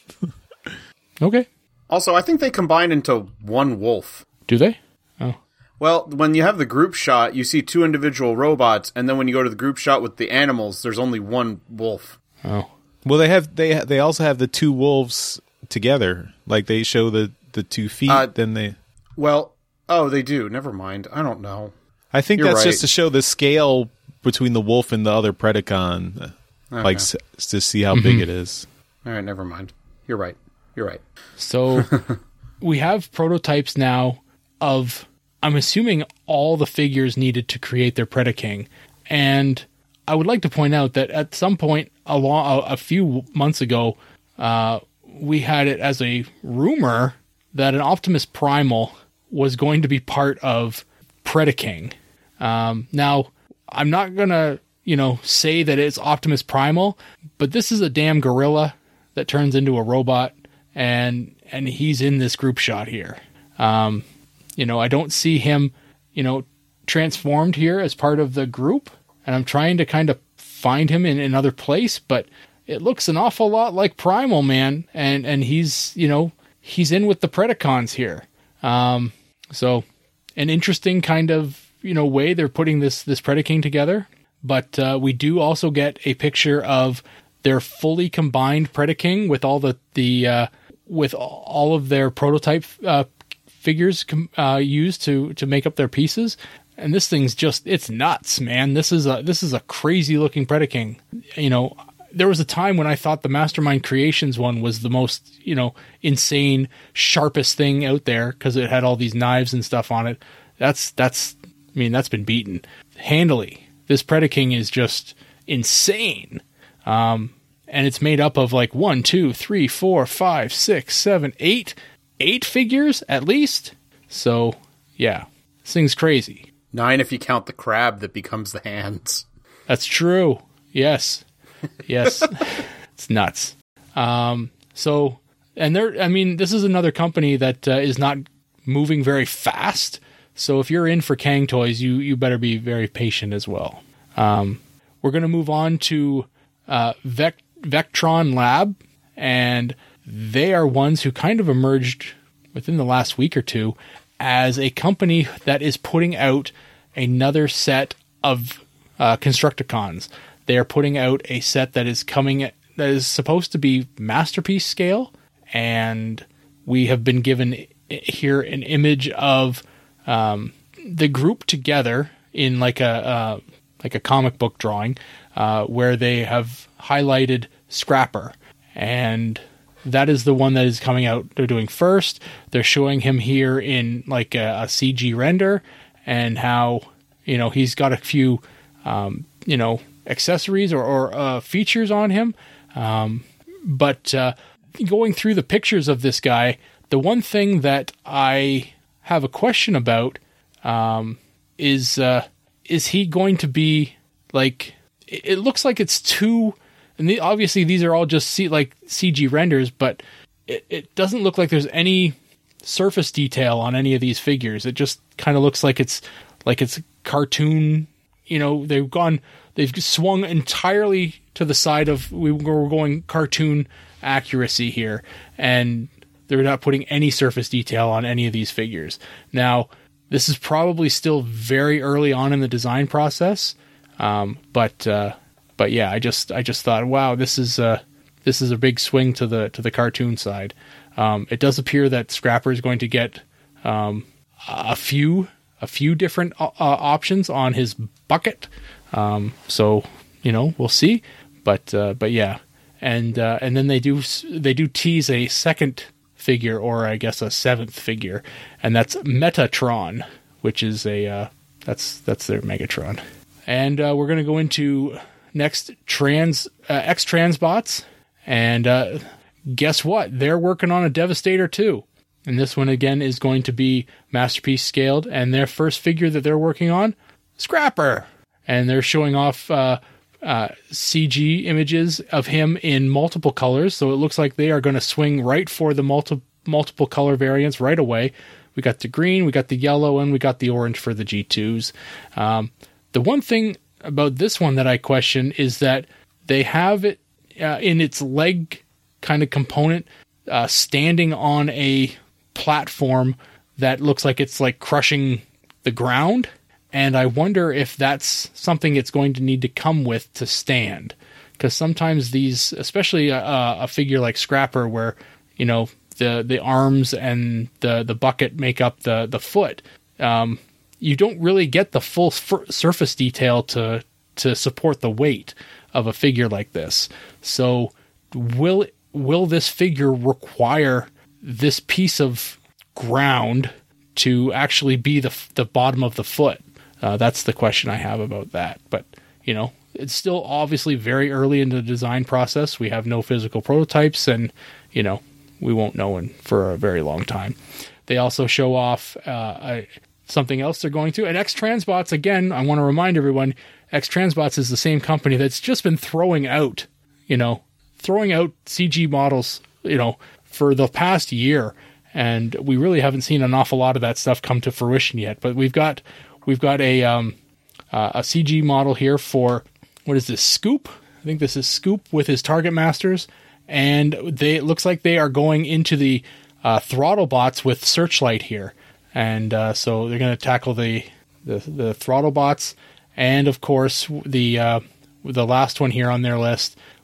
[SPEAKER 4] Okay.
[SPEAKER 3] Also, I think they combine into one wolf.
[SPEAKER 4] Do they? Oh.
[SPEAKER 3] Well, when you have the group shot, you see two individual robots, and then when you go to the group shot with the animals, there's only one wolf.
[SPEAKER 4] Oh.
[SPEAKER 1] Well, they have they they also have the two wolves together. Like they show the the two feet, uh, then they.
[SPEAKER 3] Well, oh, they do. Never mind. I don't know.
[SPEAKER 1] I think
[SPEAKER 3] You're
[SPEAKER 1] that's
[SPEAKER 3] right.
[SPEAKER 1] just to show the scale between the wolf and the other Predacon, okay. like s- to see how mm-hmm. big it is.
[SPEAKER 3] All right, never mind. You're right. You're right.
[SPEAKER 4] So we have prototypes now of, I'm assuming, all the figures needed to create their Predaking. And I would like to point out that at some point a, long, a, a few months ago, uh, we had it as a rumor that an Optimus Primal was going to be part of Predaking. Um, now, I'm not going to, you know, say that it's Optimus Primal, but this is a damn gorilla that turns into a robot, and and he's in this group shot here. Um, you know, I don't see him, you know, transformed here as part of the group, and I'm trying to kind of find him in another place, but it looks an awful lot like Primal, man, and and he's, you know, he's in with the Predacons here. Um, so an interesting kind of, you know, way they're putting this, this Predaking together. But uh, we do also get a picture of their fully combined Predaking with all the the uh, with all of their prototype uh, figures uh, used to to make up their pieces. And this thing's just, it's nuts, man. This is a this is a crazy looking Predaking. You know, there was a time when I thought the Mastermind Creations one was the most, you know, insane, sharpest thing out there because it had all these knives and stuff on it. That's that's I mean, that's been beaten handily. This Predaking is just insane. Um, and it's made up of like one, two, three, four, five, six, seven, eight, eight figures at least. So yeah, this thing's crazy.
[SPEAKER 3] Nine if you count the crab that becomes the hands.
[SPEAKER 4] That's true. Yes. Yes. It's nuts. Um, so, and they're, I mean, this is another company that uh, is not moving very fast. So if you're in for Kang toys, you, you better be very patient as well. Um, we're going to move on to uh, Vec- Vectron Lab, and they are ones who kind of emerged within the last week or two as a company that is putting out another set of uh, Constructicons. They are putting out a set that is coming, that is supposed to be Masterpiece scale, and we have been given here an image of um, the group together in like a uh, like a comic book drawing, uh, where they have highlighted Scrapper, and that is the one that is coming out. They're doing first. They're showing him here in like a, a C G render, and how, you know, he's got a few, um, you know, accessories or, or uh, features on him. Um, but uh, going through the pictures of this guy, the one thing that I have a question about um, is uh, is he going to be like? It looks like it's too. And the, obviously these are all just C, like C G renders, but it, it doesn't look like there's any surface detail on any of these figures. It just kind of looks like it's like it's cartoon. You know, they've gone, they've swung entirely to the side of we we're going cartoon accuracy here, and they're not putting any surface detail on any of these figures. Now, this is probably still very early on in the design process, um, but. Uh, But yeah, I just I just thought, wow, this is uh this is a big swing to the to the cartoon side. Um, it does appear that Scrapper is going to get um, a few a few different uh, options on his bucket. Um, so you know, we'll see. But uh, but yeah, and uh, and then they do they do tease a second figure, or I guess a seventh figure, and that's Metatron, which is a uh, that's that's their Megatron. And uh, we're going to go into next, trans uh, X-Transbots, and uh, guess what? They're working on a Devastator too, and this one again is going to be Masterpiece scaled. And their first figure that they're working on, Scrapper, and they're showing off uh, uh, C G images of him in multiple colors. So it looks like they are going to swing right for the multi- multiple color variants right away. We got the green, we got the yellow, and we got the orange for the G twos. Um, the one thing about this one that I question is that they have it uh, in its leg kind of component uh, standing on a platform that looks like it's like crushing the ground. And I wonder if that's something it's going to need to come with to stand. Because sometimes these, especially a, a figure like Scrapper, where, you know, the, the arms and the, the bucket make up the, the foot, um, you don't really get the full f- surface detail to to support the weight of a figure like this. So will will this figure require this piece of ground to actually be the the bottom of the foot? Uh, that's the question I have about that. But, you know, it's still obviously very early in the design process. We have no physical prototypes, and, you know, we won't know in, for a very long time. They also show off uh, a something else they're going to. And X-Transbots, again, I want to remind everyone, X-Transbots is the same company that's just been throwing out, you know, throwing out C G models, you know, for the past year. And we really haven't seen an awful lot of that stuff come to fruition yet. But we've got we've got a um, uh, a C G model here for, what is this, Scoop? I think this is Scoop with his Target Masters. And they it looks like they are going into the uh, Throttle Bots with Searchlight here. And uh, so they're going to tackle the, the the Throttle Bots, and of course the uh, the last one here on their list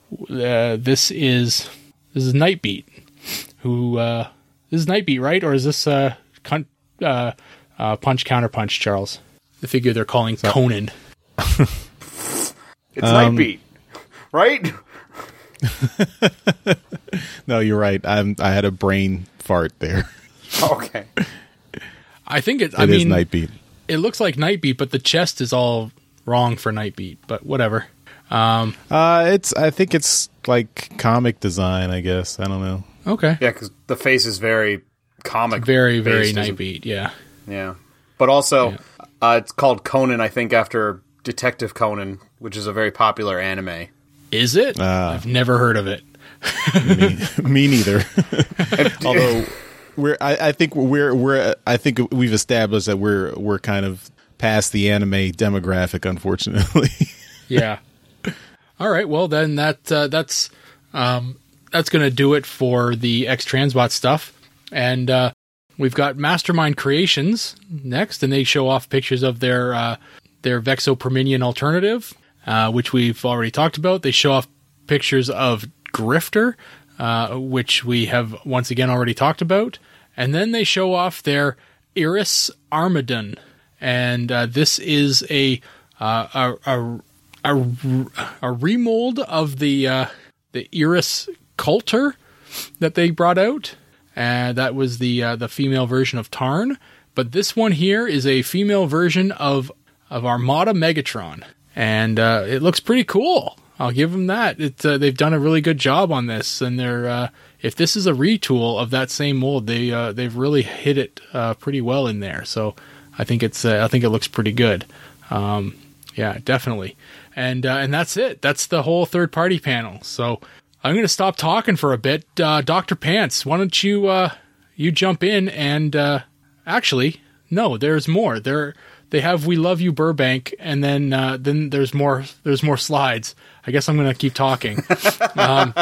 [SPEAKER 4] uh, this is this is Nightbeat. Who uh, this is Nightbeat, right? Or is this uh, con- uh, uh, Punch Counterpunch, Charles? The figure they're calling so- Conan.
[SPEAKER 3] It's um, Nightbeat, right?
[SPEAKER 1] No, you're right. I'm, I had a brain fart there.
[SPEAKER 3] Okay.
[SPEAKER 4] I think it.
[SPEAKER 1] It
[SPEAKER 4] I
[SPEAKER 1] is
[SPEAKER 4] mean,
[SPEAKER 1] Nightbeat.
[SPEAKER 4] It looks like Nightbeat, but the chest is all wrong for Nightbeat. But whatever. Um,
[SPEAKER 1] uh, it's. I think it's like comic design. I guess. I don't know.
[SPEAKER 4] Okay.
[SPEAKER 3] Yeah, because the face is very comic.
[SPEAKER 4] Very, very Nightbeat. Yeah.
[SPEAKER 3] Yeah, but also
[SPEAKER 4] yeah.
[SPEAKER 3] uh, it's called Conan. I think after Detective Conan, which is a very popular anime.
[SPEAKER 4] Is it? Uh, I've never heard of it.
[SPEAKER 1] me, me neither. Although we're, I, I think we're, we're, I think we've established that we're, we're kind of past the anime demographic, unfortunately.
[SPEAKER 4] Yeah. All right. Well, then that uh, that's um, that's going to do it for the X-Transbot stuff, and uh, we've got Mastermind Creations next, and they show off pictures of their uh, their Vexo Perminion alternative. Uh, which we've already talked about. They show off pictures of Grifter, uh, which we have once again already talked about. And then they show off their Iris Armadon. And uh, this is a, uh, a, a, a, a remold of the uh, the Iris Coulter that they brought out. And that was the uh, the female version of Tarn. But this one here is a female version of, of Armada Megatron. And uh, it looks pretty cool. I'll give them that. It, uh, they've done a really good job on this, and they're uh, if this is a retool of that same mold, they uh, they've really hit it uh, pretty well in there. So I think it's uh, I think it looks pretty good. Um, yeah, definitely. And uh, and that's it. That's the whole third party panel. So I'm going to stop talking for a bit. Uh, Doctor Pants, why don't you uh, you jump in and uh, actually no, there's more. There. They have "We Love You, Burbank," and then uh, then there's more. There's more slides. I guess I'm going to keep talking. um,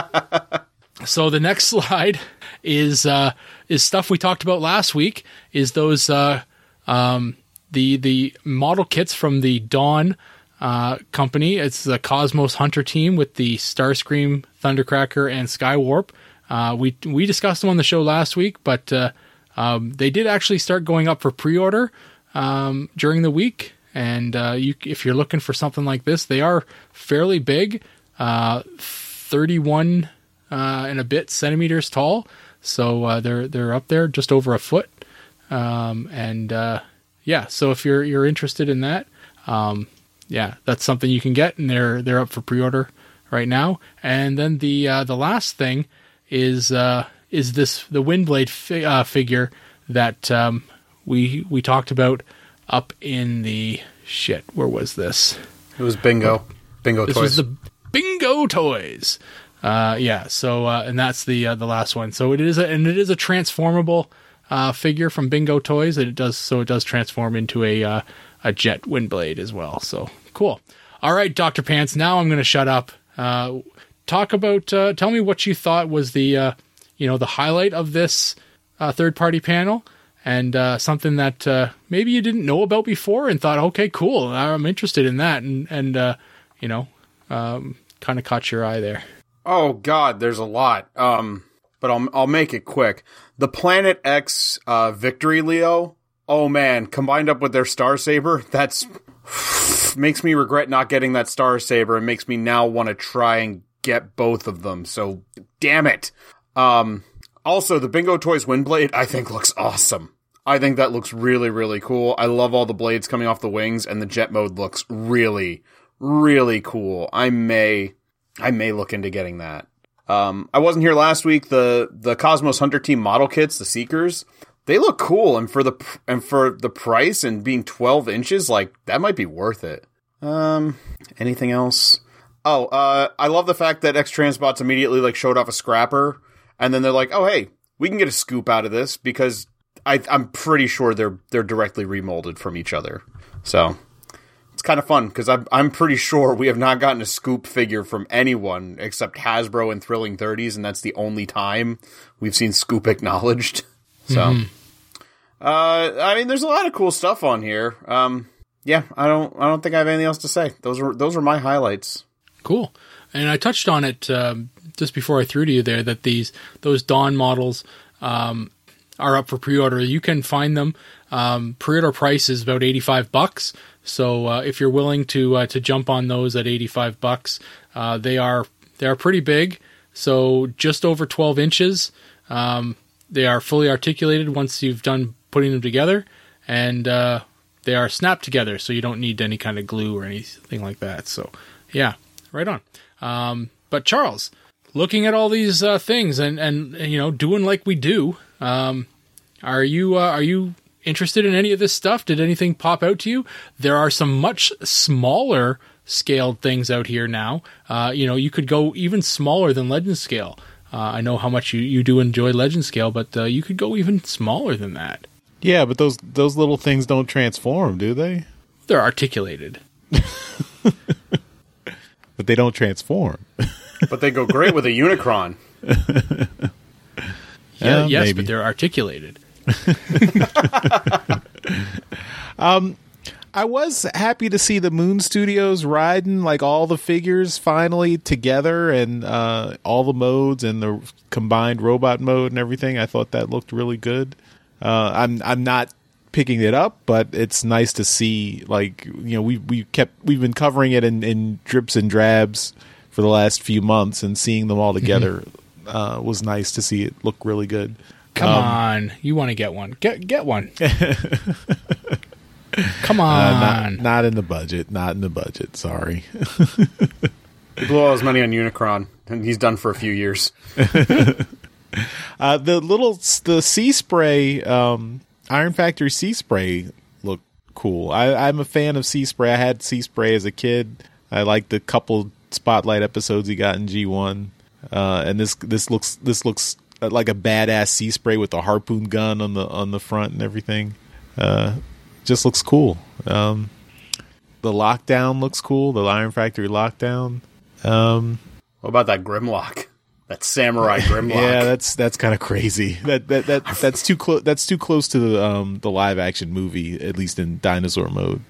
[SPEAKER 4] so the next slide is uh, is stuff we talked about last week. Is those uh, um, the the model kits from the Dawn uh, company? It's the Cosmos Hunter team with the Starscream, Thundercracker, and Skywarp. Uh, we we discussed them on the show last week, but uh, um, they did actually start going up for pre-order. Um, during the week, and uh, you, if you're looking for something like this, they are fairly big, uh, thirty-one uh, and a bit centimeters tall. So uh, they're they're up there just over a foot, um, and uh, yeah. So if you're you're interested in that, um, yeah, that's something you can get, and they're they're up for pre-order right now. And then the uh, the last thing is uh, is this the Windblade fi- uh, figure that. Um, We we talked about up in the shit. Where was this?
[SPEAKER 3] It was Bingo, Bingo
[SPEAKER 4] this
[SPEAKER 3] Toys.
[SPEAKER 4] This was the Bingo Toys. Uh, yeah. So uh, and that's the uh, the last one. So it is a, and it is a transformable uh, figure from Bingo Toys. And it does so it does transform into a uh, a jet Windblade as well. So cool. All right, Doctor Pants. Now I'm going to shut up. Uh, talk about. Uh, tell me what you thought was the uh, you know the highlight of this uh, third party panel. And uh, something that uh, maybe you didn't know about before and thought, okay, cool, I'm interested in that. And, and uh, you know, um, kind of caught your eye there.
[SPEAKER 3] Oh, God, there's a lot. Um, but I'll I'll make it quick. The Planet X uh, Victory Leo, oh, man, combined up with their Star Saber, that's makes me regret not getting that Star Saber and makes me now want to try and get both of them. So, damn it. Um, also, the Bingo Toys Windblade, I think, looks awesome. I think that looks really, really cool. I love all the blades coming off the wings, and the jet mode looks really, really cool. I may, I may look into getting that. Um, I wasn't here last week. The the Cosmos Hunter Team model kits, the Seekers, they look cool, and for the and for the price and being twelve inches, like that might be worth it. Um, anything else? Oh, uh, I love the fact that X-Transbots immediately like showed off a scrapper, and then they're like, "Oh, hey, we can get a scoop out of this because." I, I'm pretty sure they're they're directly remolded from each other, so it's kind of fun because I'm I'm pretty sure we have not gotten a scoop figure from anyone except Hasbro and Thrilling thirties, and that's the only time we've seen scoop acknowledged. So, mm-hmm. uh, I mean, there's a lot of cool stuff on here. Um, yeah, I don't I don't think I have anything else to say. Those were those were my highlights.
[SPEAKER 4] Cool. And I touched on it um, just before I threw to you there that these those Dawn models um, are up for pre-order. You can find them. Um, pre-order price is about eighty-five bucks. So uh, if you're willing to uh, to jump on those at eighty-five bucks, uh, they are they are pretty big. So just over twelve inches. Um, they are fully articulated once you've done putting them together, and uh, they are snapped together, so you don't need any kind of glue or anything like that. So yeah, right on. Um, but Charles, looking at all these uh, things and, and you know doing like we do, um, are you uh, are you interested in any of this stuff? Did anything pop out to you? There are some much smaller scaled things out here now. Uh, you know, you could go even smaller than Legend Scale. Uh, I know how much you, you do enjoy Legend Scale, but uh, you could go even smaller than that.
[SPEAKER 1] Yeah, but those those little things don't transform, do they?
[SPEAKER 4] They're articulated.
[SPEAKER 1] But they don't transform.
[SPEAKER 3] But they go great with a Unicron.
[SPEAKER 4] Yeah,
[SPEAKER 1] Uh,
[SPEAKER 4] yes,
[SPEAKER 1] maybe.
[SPEAKER 4] but they're articulated.
[SPEAKER 1] um, I was happy to see the Moon Studios riding like all the figures finally together and uh, all the modes and the combined robot mode and everything. I thought that looked really good. Uh, I'm I'm not picking it up, but it's nice to see. Like you know, we we kept we've been covering it in, in drips and drabs for the last few months, and seeing them all together uh, was nice to see it look really good.
[SPEAKER 4] Come
[SPEAKER 1] Um,
[SPEAKER 4] on, you want to get one? Get get one. Come
[SPEAKER 1] Uh,
[SPEAKER 4] on.
[SPEAKER 1] not, not in the budget. Not in the budget. Sorry.
[SPEAKER 3] He blew all his money on Unicron, and he's done for a few years.
[SPEAKER 1] uh, the little the sea spray, um, Iron Factory sea spray looked cool. I, I'm a fan of sea spray. I had sea spray as a kid. I liked the couple spotlight episodes he got in G one. Uh, and this this looks this looks like a badass sea spray with a harpoon gun on the on the front and everything. Uh, just looks cool. Um, the lockdown looks cool. The Iron Factory lockdown. Um,
[SPEAKER 3] What about that Grimlock? That samurai Grimlock?
[SPEAKER 1] yeah, that's that's kind of crazy. That that that that's too close. That's too close to the um the live action movie, at least in dinosaur mode.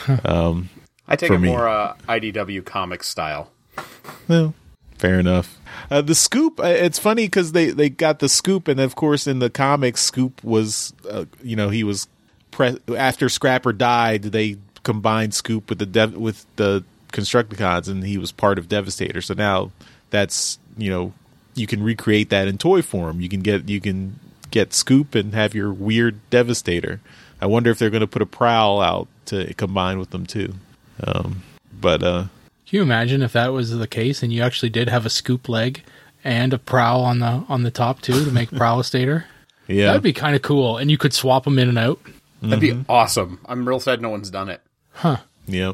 [SPEAKER 1] Um,
[SPEAKER 3] I take
[SPEAKER 1] for
[SPEAKER 3] it
[SPEAKER 1] me.
[SPEAKER 3] more uh, I D W comic style.
[SPEAKER 1] Well, fair enough. Uh, the Scoop, uh, it's funny because they, they got the Scoop, and of course in the comics, Scoop was, uh, you know, he was, pre- after Scrapper died, they combined Scoop with the dev- with the Constructicons, and he was part of Devastator. So now that's, you know, you can recreate that in toy form. You can get you can get Scoop and have your weird Devastator. I wonder if they're going to put a Prowl out to combine with them too. Um, but, uh,
[SPEAKER 4] Can you imagine if that was the case and you actually did have a Scoop leg and a Prowl on the on the top too to make Prowlistator?
[SPEAKER 1] yeah.
[SPEAKER 4] That'd be kind of cool, and you could swap them in and out.
[SPEAKER 3] That'd be awesome. I'm real sad no one's done it.
[SPEAKER 4] Huh.
[SPEAKER 1] Yep.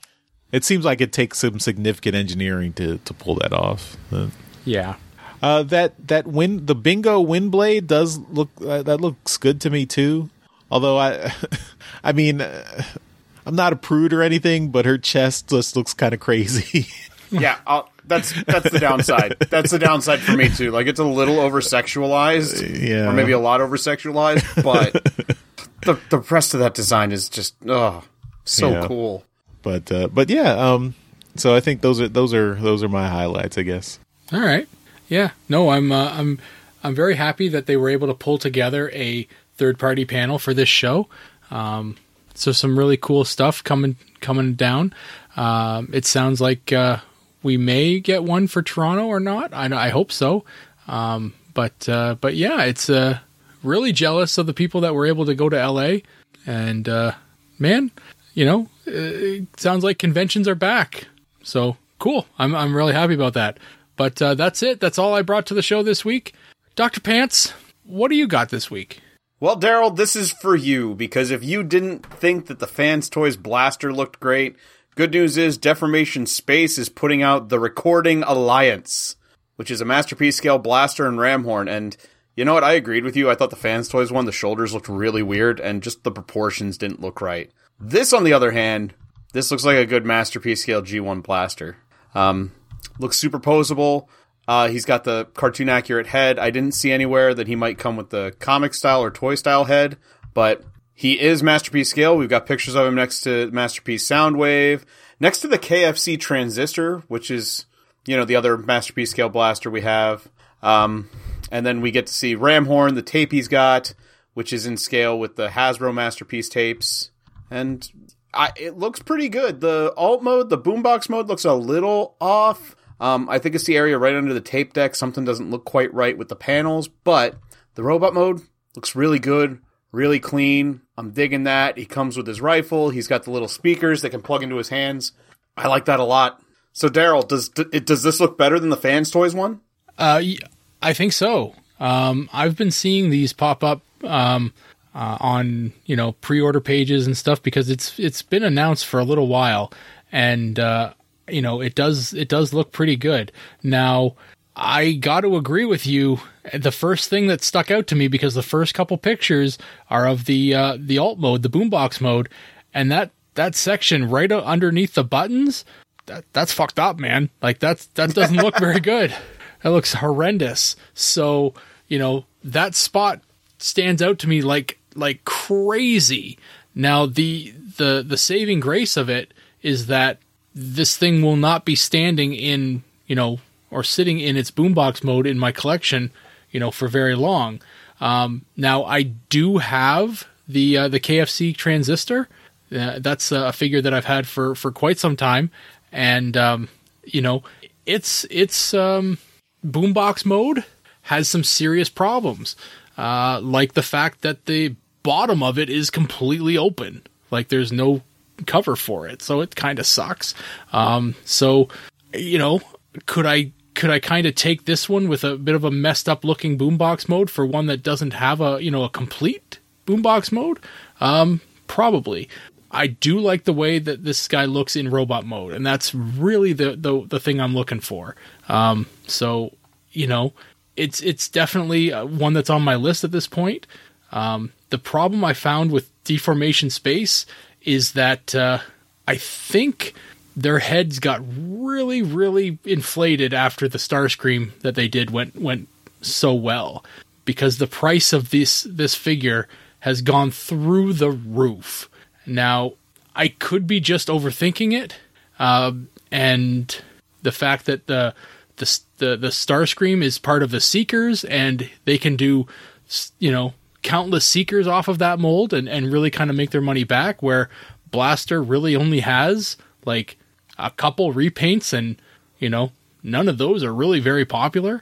[SPEAKER 1] It seems like it takes some significant engineering to, to pull that off. Uh,
[SPEAKER 4] Yeah.
[SPEAKER 1] uh, that that wind the Bingo Windblade does look uh, that looks good to me too. Although I, I mean, uh, I'm not a prude or anything, but her chest just looks kind of crazy.
[SPEAKER 3] Yeah, I'll, that's that's the downside. That's the downside for me too. Like it's a little over sexualized,
[SPEAKER 1] Yeah.
[SPEAKER 3] or maybe a lot over sexualized. But the the rest of that design is just oh so
[SPEAKER 1] Yeah.
[SPEAKER 3] cool.
[SPEAKER 1] But uh, but yeah, um, so I think those are those are those are my highlights, I guess.
[SPEAKER 4] All right. Yeah. No, I'm uh, I'm I'm very happy that they were able to pull together a third party panel for this show. Um, so some really cool stuff coming coming down. Um, it sounds like uh, we may get one for Toronto or not. I I hope so. Um, but uh, but yeah, it's uh, really jealous of the people that were able to go to L A. And uh, man, you know, it sounds like conventions are back. So cool. I'm I'm really happy about that. But uh, that's it. That's all I brought to the show this week. Doctor Pants, what do you got this week?
[SPEAKER 3] Well, Daryl, this is for you, because if you didn't think that the Fans Toys Blaster looked great, good news is Deformation Space is putting out the Recording Alliance, which is a Masterpiece scale blaster and ram horn. And you know what? I agreed with you. I thought the Fans Toys one, the shoulders looked really weird, and just the proportions didn't look right. This, on the other hand, this looks like a good Masterpiece scale G one blaster. Um, looks superposable. Uh, he's got the cartoon accurate head. I didn't see anywhere that he might come with the comic style or toy style head, but he is Masterpiece scale. We've got pictures of him next to Masterpiece Soundwave, Next to the K F C Transistor, which is, you know, the other Masterpiece scale blaster we have. Um, and then we get to see Ramhorn, the tape he's got, which is in scale with the Hasbro Masterpiece tapes. And I, it looks pretty good. The alt mode, the boombox mode, looks a little off. Um, I think it's the area right under the tape deck. Something doesn't look quite right with the panels, but the robot mode looks really good, really clean. I'm digging that. He comes with his rifle. He's got the little speakers that can plug into his hands. I like that a lot. So, Daryl, does does this look better than the Fans Toys one?
[SPEAKER 4] Uh, I think so. Um, I've been seeing these pop up um, uh, on, you know, pre-order pages and stuff because it's it's been announced for a little while, and uh, you know, it does it does look pretty good. Now, I got to agree with you. The first thing that stuck out to me, because the first couple pictures are of the uh, the alt mode, the boombox mode, and that that section right underneath the buttons, that that's fucked up, man. Like that's that doesn't look very good. That looks horrendous. So, you know, that spot stands out to me like like crazy. Now, the the the saving grace of it is that this thing will not be standing in, you know, or sitting in its boombox mode in my collection, you know, for very long. Um, now, I do have the uh, the K F C Transistor. Uh, that's a figure that I've had for, for quite some time, and um, you know, it's it's um, boombox mode has some serious problems, uh, like the fact that the bottom of it is completely open, like there's no cover for it, so it kind of sucks. Um, so, you know, could I could I kind of take this one with a bit of a messed up looking boombox mode for one that doesn't have a, you know, a complete boombox mode? Um, probably. I do like the way that this guy looks in robot mode, and that's really the the, the thing I'm looking for. Um, so, you know, it's it's definitely one that's on my list at this point. Um, the problem I found with Deformation Space is that uh, I think their heads got really, really inflated after the Starscream that they did went went so well, because the price of this this figure has gone through the roof. Now, I could be just overthinking it, uh, and the fact that the, the the the Starscream is part of the Seekers, and they can do, you know, countless Seekers off of that mold and, and really kind of make their money back, where Blaster really only has like a couple repaints, and, you know, none of those are really very popular.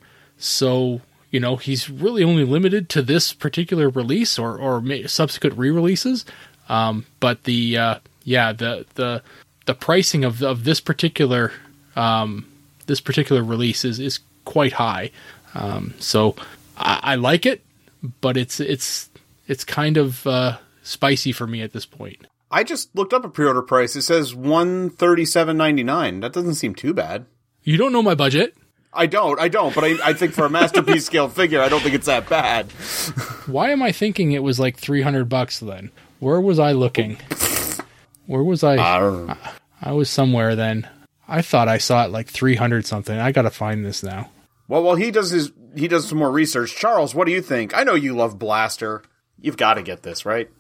[SPEAKER 4] So, you know, he's really only limited to this particular release or, or subsequent re-releases. Um, but the, uh, yeah, the, the, the pricing of, of this particular, um, this particular release is, is quite high. Um, so I, I like it, but it's, it's, it's kind of, uh, spicy for me at this point.
[SPEAKER 3] I just looked up a pre-order price. It says one thirty-seven ninety-nine. That doesn't seem too bad.
[SPEAKER 4] You don't know my budget.
[SPEAKER 3] I don't, I don't, but I, I think for a Masterpiece scale figure, I don't think it's that bad.
[SPEAKER 4] Why am I thinking it was like three hundred bucks then? Where was I looking? Where was I? I, I was somewhere then. I thought I saw it like three hundred something. I gotta find this now.
[SPEAKER 3] Well, while he does his, he does some more research. Charles, what do you think? I know you love Blaster. You've got to get this, right?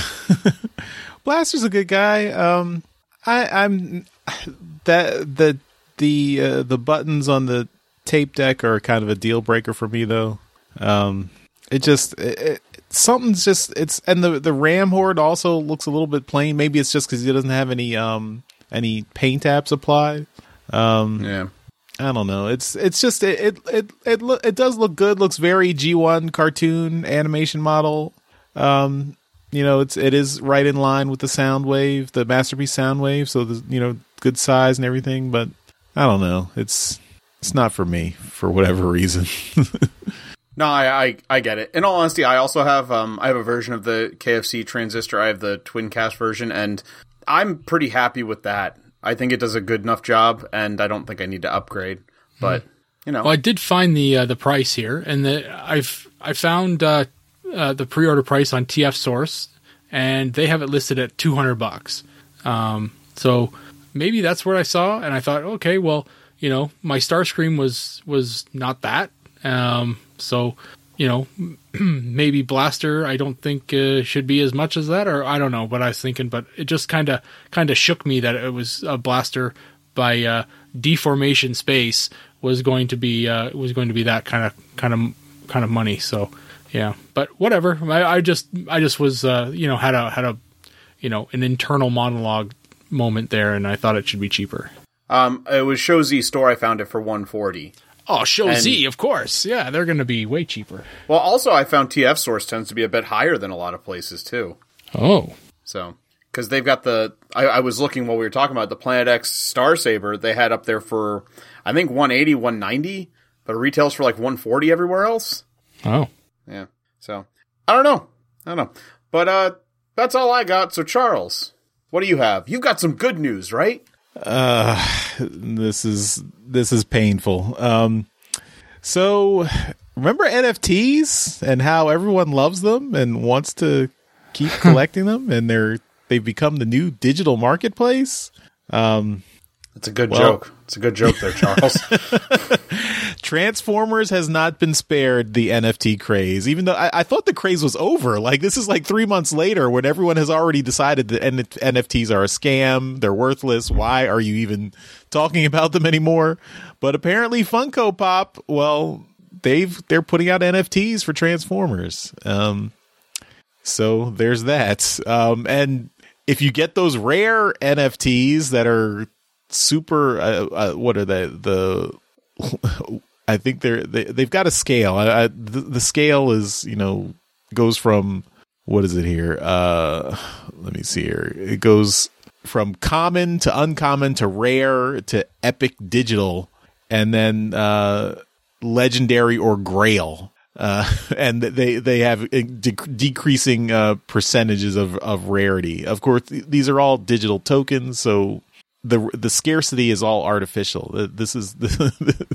[SPEAKER 1] Blaster's a good guy. Um, I, I'm that the the uh, the buttons on the tape deck are kind of a deal breaker for me, though. Um, it just it, it, something's just it's and the the Ram Horde also looks a little bit plain. Maybe it's just because he doesn't have any um any paint apps applied. Um,
[SPEAKER 3] yeah.
[SPEAKER 1] I don't know. It's it's just it it it it, lo- it does look good. Looks very G one cartoon animation model. Um, you know, it's it is right in line with the Soundwave, the Masterpiece Soundwave. So the you know good size and everything. But I don't know. It's it's not for me for whatever reason.
[SPEAKER 3] No, I, I I get it. In all honesty, I also have um I have a version of the K F C Transistor. I have the twin cast version, and I'm pretty happy with that. I think it does a good enough job, and I don't think I need to upgrade. But you know,
[SPEAKER 4] well, I did find the uh, the price here, and the I've I found uh, uh, the pre-order price on T F Source, and they have it listed at two hundred bucks. Um, so maybe that's what I saw, and I thought, okay, well, you know, my Starscream was was not that. Um, so you know, maybe Blaster, I don't think uh, should be as much as that, or I don't know what I was thinking, but it just kind of kind of shook me that it was a Blaster by uh, Deformation Space was going to be uh, was going to be that kind of kind of kind of money. So yeah, but whatever. I, I just I just was uh, you know had a had a you know an internal monologue moment there, and I thought it should be cheaper.
[SPEAKER 3] Um, it was Show Z store. I found it for one forty.
[SPEAKER 4] Oh, Show
[SPEAKER 3] and,
[SPEAKER 4] Z, of course. Yeah, they're going to be way cheaper.
[SPEAKER 3] Well, also I found T F Source tends to be a bit higher than a lot of places too.
[SPEAKER 4] Oh,
[SPEAKER 3] so because they've got the I, I was looking while we were talking about the Planet X Star Saber. They had up there for I think one eighty, one ninety, but it retails for like one forty everywhere else.
[SPEAKER 4] Oh,
[SPEAKER 3] yeah. So I don't know. I don't know. But uh, that's all I got. So Charles, what do you have? You've got some good news, right?
[SPEAKER 1] Uh, this is this is painful. Um, so remember N F Ts and how everyone loves them and wants to keep collecting them, and they're they've become the new digital marketplace. Um,
[SPEAKER 3] it's a good
[SPEAKER 1] well,
[SPEAKER 3] joke. It's a good joke there, Charles.
[SPEAKER 1] Transformers has not been spared the N F T craze, even though I, I thought the craze was over. Like, this is like three months later when everyone has already decided that N- NFTs are a scam. They're worthless. Why are you even talking about them anymore? But apparently Funko Pop, well, they've, they're putting out N F Ts for Transformers. Um, so there's that. Um, and if you get those rare N F Ts that are super, uh, uh, what are they? The, I think they're they, they've got a scale. I, I, the, the scale is, you know, goes from, what is it here? Uh, let me see here. It goes from common to uncommon to rare to epic digital, and then uh, legendary or grail. Uh, and they they have de- decreasing uh, percentages of, of rarity. Of course, th- these are all digital tokens, so the the scarcity is all artificial. This is the,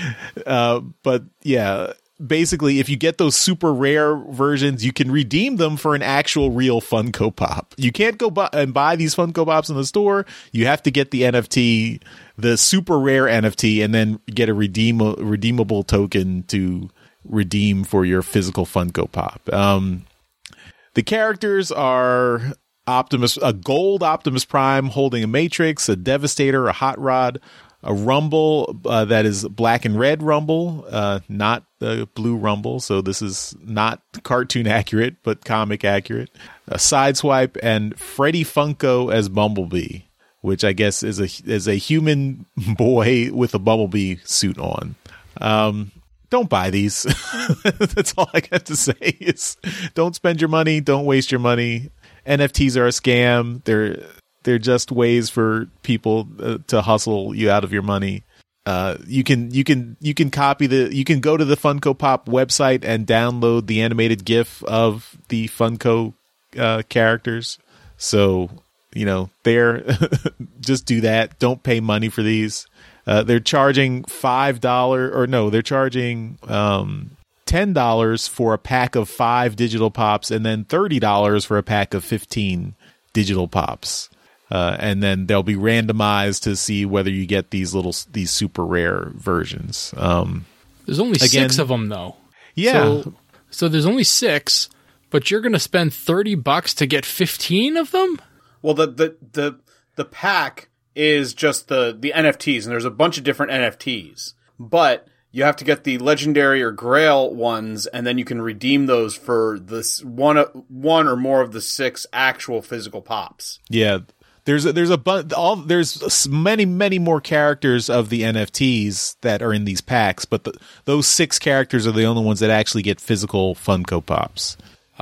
[SPEAKER 1] uh, but yeah, basically, if you get those super rare versions, you can redeem them for an actual real Funko Pop. You can't go buy and buy these Funko Pops in the store. You have to get the N F T, the super rare N F T, and then get a redeem redeemable token to redeem for your physical Funko Pop. Um, the characters are Optimus, a gold Optimus Prime holding a Matrix, a Devastator, a Hot Rod, a Rumble uh, that is black and red Rumble, uh, not the blue Rumble. So this is not cartoon accurate, but comic accurate. A Sideswipe, and Freddy Funko as Bumblebee, which I guess is a is a human boy with a Bumblebee suit on. Um, don't buy these. That's all I got to say. Is don't spend your money. Don't waste your money. N F Ts are a scam. They're they're just ways for people uh, to hustle you out of your money. Uh, you can you can you can copy the you can go to the Funko Pop website and download the animated GIF of the Funko uh, characters. So you know, they're just do that. Don't pay money for these. Uh, they're charging five dollars or no, they're charging um, ten dollars for a pack of five digital pops, and then thirty dollars for a pack of fifteen digital pops. Uh, and then they'll be randomized to see whether you get these little, these super rare versions. Um,
[SPEAKER 4] there's only again, six of them though.
[SPEAKER 1] Yeah.
[SPEAKER 4] So, so there's only six, but you're going to spend thirty bucks to get fifteen of them?
[SPEAKER 3] Well, the, the, the, the pack is just the, the N F Ts, and there's a bunch of different N F Ts, but you have to get the legendary or grail ones, and then you can redeem those for this one, one or more of the six actual physical pops.
[SPEAKER 1] Yeah. There's a, there's a bunch, all, there's many, many more characters of the N F Ts that are in these packs, but the, those six characters are the only ones that actually get physical Funko Pops.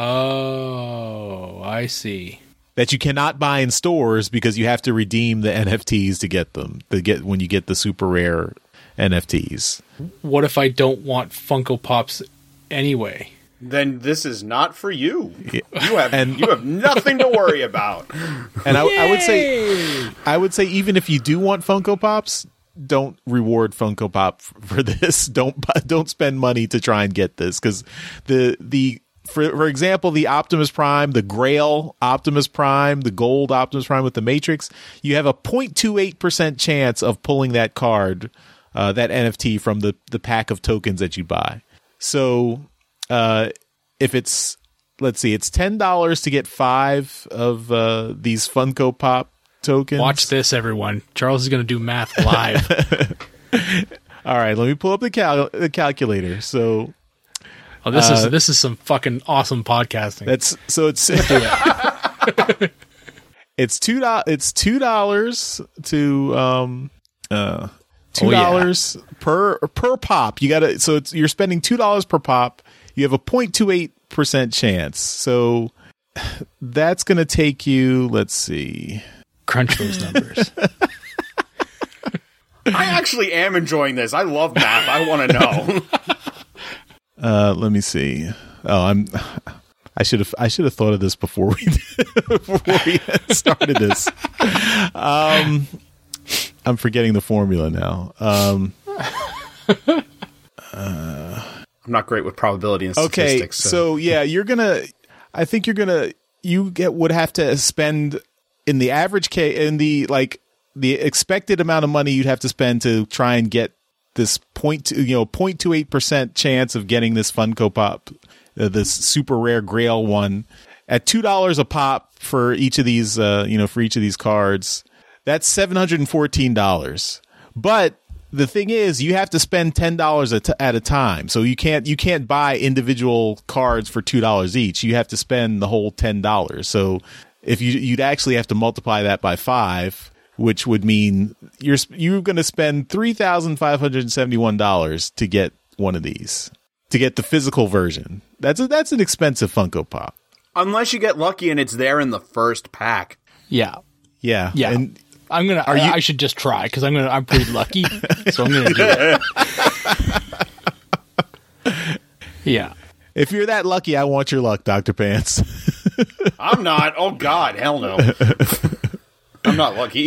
[SPEAKER 4] Oh, I see.
[SPEAKER 1] That you cannot buy in stores because you have to redeem the N F Ts to get them, to get when you get the super rare N F Ts.
[SPEAKER 4] What if I don't want Funko Pops anyway?
[SPEAKER 3] Then this is not for you.
[SPEAKER 1] Yeah.
[SPEAKER 3] You have
[SPEAKER 1] and,
[SPEAKER 3] you have nothing to worry about.
[SPEAKER 1] And I, I would say, I would say, even if you do want Funko Pops, don't reward Funko Pop for this. Don't don't spend money to try and get this, because the the for for example, the Optimus Prime, the Grail Optimus Prime, the Gold Optimus Prime with the Matrix, you have a zero point two eight percent chance of pulling that card, uh, that N F T from the the pack of tokens that you buy. So uh, if it's let's see, it's ten dollars to get five of uh, these Funko Pop tokens.
[SPEAKER 4] Watch this, everyone. Charles is going to do math live.
[SPEAKER 1] All right, let me pull up the, cal- the calculator. So,
[SPEAKER 4] oh, this
[SPEAKER 1] uh,
[SPEAKER 4] is this is some fucking awesome podcasting.
[SPEAKER 1] That's so it's it's two dollars. It's two dollars to um uh two dollars
[SPEAKER 4] oh, yeah.
[SPEAKER 1] per per pop. You got to so it's you're spending two dollars per pop. You have a point two eight percent chance. So that's going to take you. Let's see.
[SPEAKER 4] Crunch those numbers.
[SPEAKER 3] I actually am enjoying this. I love math. I want to know.
[SPEAKER 1] Uh, let me see. Oh, I'm. I should have. I should have thought of this before we before we started this. Um, I'm forgetting the formula now. Um,
[SPEAKER 3] uh, I'm not great with probability and
[SPEAKER 1] okay,
[SPEAKER 3] statistics.
[SPEAKER 1] so.
[SPEAKER 3] so
[SPEAKER 1] yeah, you're gonna. I think you're gonna. You get would have to spend in the average case in the like the expected amount of money you'd have to spend to try and get this point, you know, zero point two eight percent chance of getting this Funko Pop, uh, this super rare Grail one, at two dollars a pop for each of these, uh, you know, for each of these cards. That's seven hundred and fourteen dollars. But the thing is, you have to spend ten dollars at, at a time, so you can't you can't buy individual cards for two dollars each. You have to spend the whole ten dollars. So if you you'd actually have to multiply that by five, which would mean you're you're going to spend three thousand five hundred seventy-one dollars to get one of these, to get the physical version. That's a, that's an expensive Funko Pop.
[SPEAKER 3] Unless you get lucky and it's there in the first pack.
[SPEAKER 4] Yeah.
[SPEAKER 1] Yeah.
[SPEAKER 4] Yeah.
[SPEAKER 1] And
[SPEAKER 4] I'm going to I,
[SPEAKER 1] you,
[SPEAKER 4] I should just try cuz I'm going to I'm pretty lucky. So I'm going to do it. Yeah.
[SPEAKER 3] If you're that lucky, I want your luck, Doctor Pants.
[SPEAKER 2] I'm not. Oh God, hell no. I'm not lucky.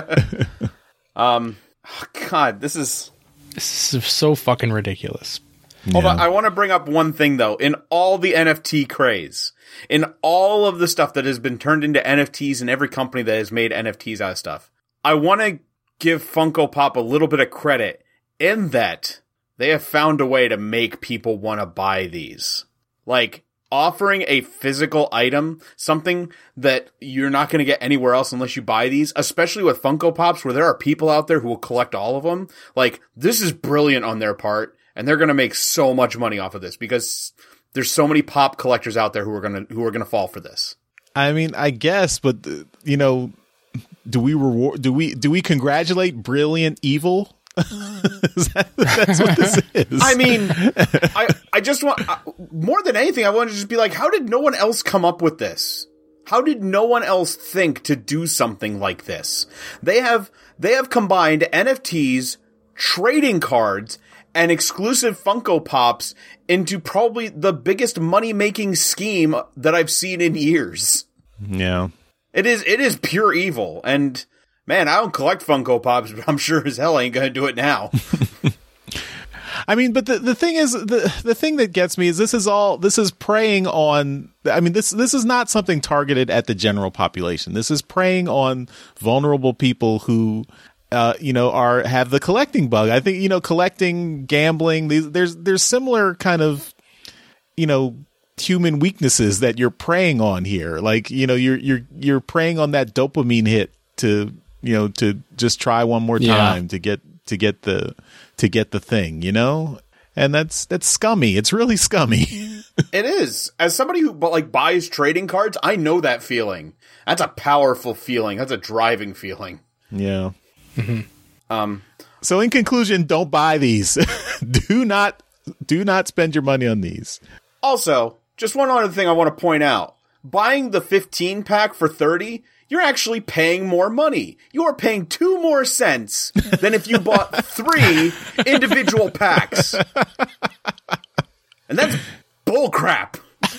[SPEAKER 2] um, oh God, this is
[SPEAKER 4] this is so fucking ridiculous.
[SPEAKER 3] Hold
[SPEAKER 1] Yeah.
[SPEAKER 3] on, I want to bring up one thing though. In all the N F T craze, in all of the stuff that has been turned into N F Ts and every company that has made N F Ts out of stuff, I want to give Funko Pop a little bit of credit in that they have found a way to make people want to buy these. Like, offering a physical item, something that you're not going to get anywhere else unless you buy these, especially with Funko Pops where there are people out there who will collect all of them. Like, this is brilliant on their part, and they're going to make so much money off of this because there's so many pop collectors out there who are going to who are going to fall for this.
[SPEAKER 1] I mean, I guess, but uh, you know, do we reward? Do we do we congratulate brilliant evil? that, that's what this is.
[SPEAKER 3] I mean, I I just want uh, more than anything. I want to just be like, how did no one else come up with this? How did no one else think to do something like this? They have they have combined N F Ts, trading cards, and exclusive Funko Pops into probably the biggest money-making scheme that I've seen in years.
[SPEAKER 1] Yeah.
[SPEAKER 3] It is it is pure evil, and man, I don't collect Funko Pops, but I'm sure as hell I ain't gonna do it now.
[SPEAKER 1] I mean, but the, the thing is, the the thing that gets me is this is all, this is preying on, I mean, this this is not something targeted at the general population. This is preying on vulnerable people who, uh, you know, are, have the collecting bug. I think, you know, collecting, gambling, these, there's, there's similar kind of, you know, human weaknesses that you're preying on here. Like, you know, you're, you're, you're preying on that dopamine hit to, you know, to just try one more time yeah. to get, to get the, to get the thing, you know? And that's, that's scummy. It's really scummy.
[SPEAKER 3] It is. As somebody who like buys trading cards, I know that feeling. That's a powerful feeling. That's a driving feeling.
[SPEAKER 1] Yeah.
[SPEAKER 3] Mm-hmm. Um,
[SPEAKER 1] so in conclusion, don't buy these. do not, do not spend your money on these.
[SPEAKER 3] Also, just one other thing I want to point out. Buying the fifteen pack for thirty, you're actually paying more money. You are paying two more cents than if you bought three individual packs. And that's bullcrap.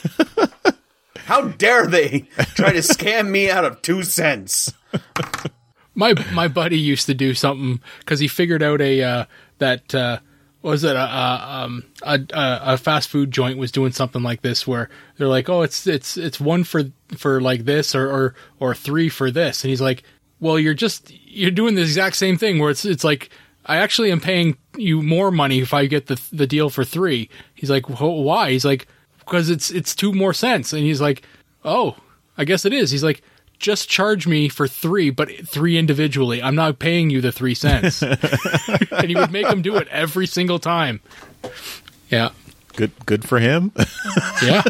[SPEAKER 3] How dare they try to scam me out of two cents?
[SPEAKER 4] My my buddy used to do something because he figured out a uh, that uh, was it a, a um a, a fast food joint was doing something like this where they're like, oh, it's it's it's one for for like this or or or three for this, and he's like, well, you're just you're doing the exact same thing where it's it's like I actually am paying you more money if I get the the deal for three. He's like, why? He's like, because it's it's two more cents. And he's like, oh, I guess it is. He's like, just charge me for three, but three individually. I'm not paying you the three cents. And he would make him do it every single time. Yeah.
[SPEAKER 1] Good good for him.
[SPEAKER 4] Yeah.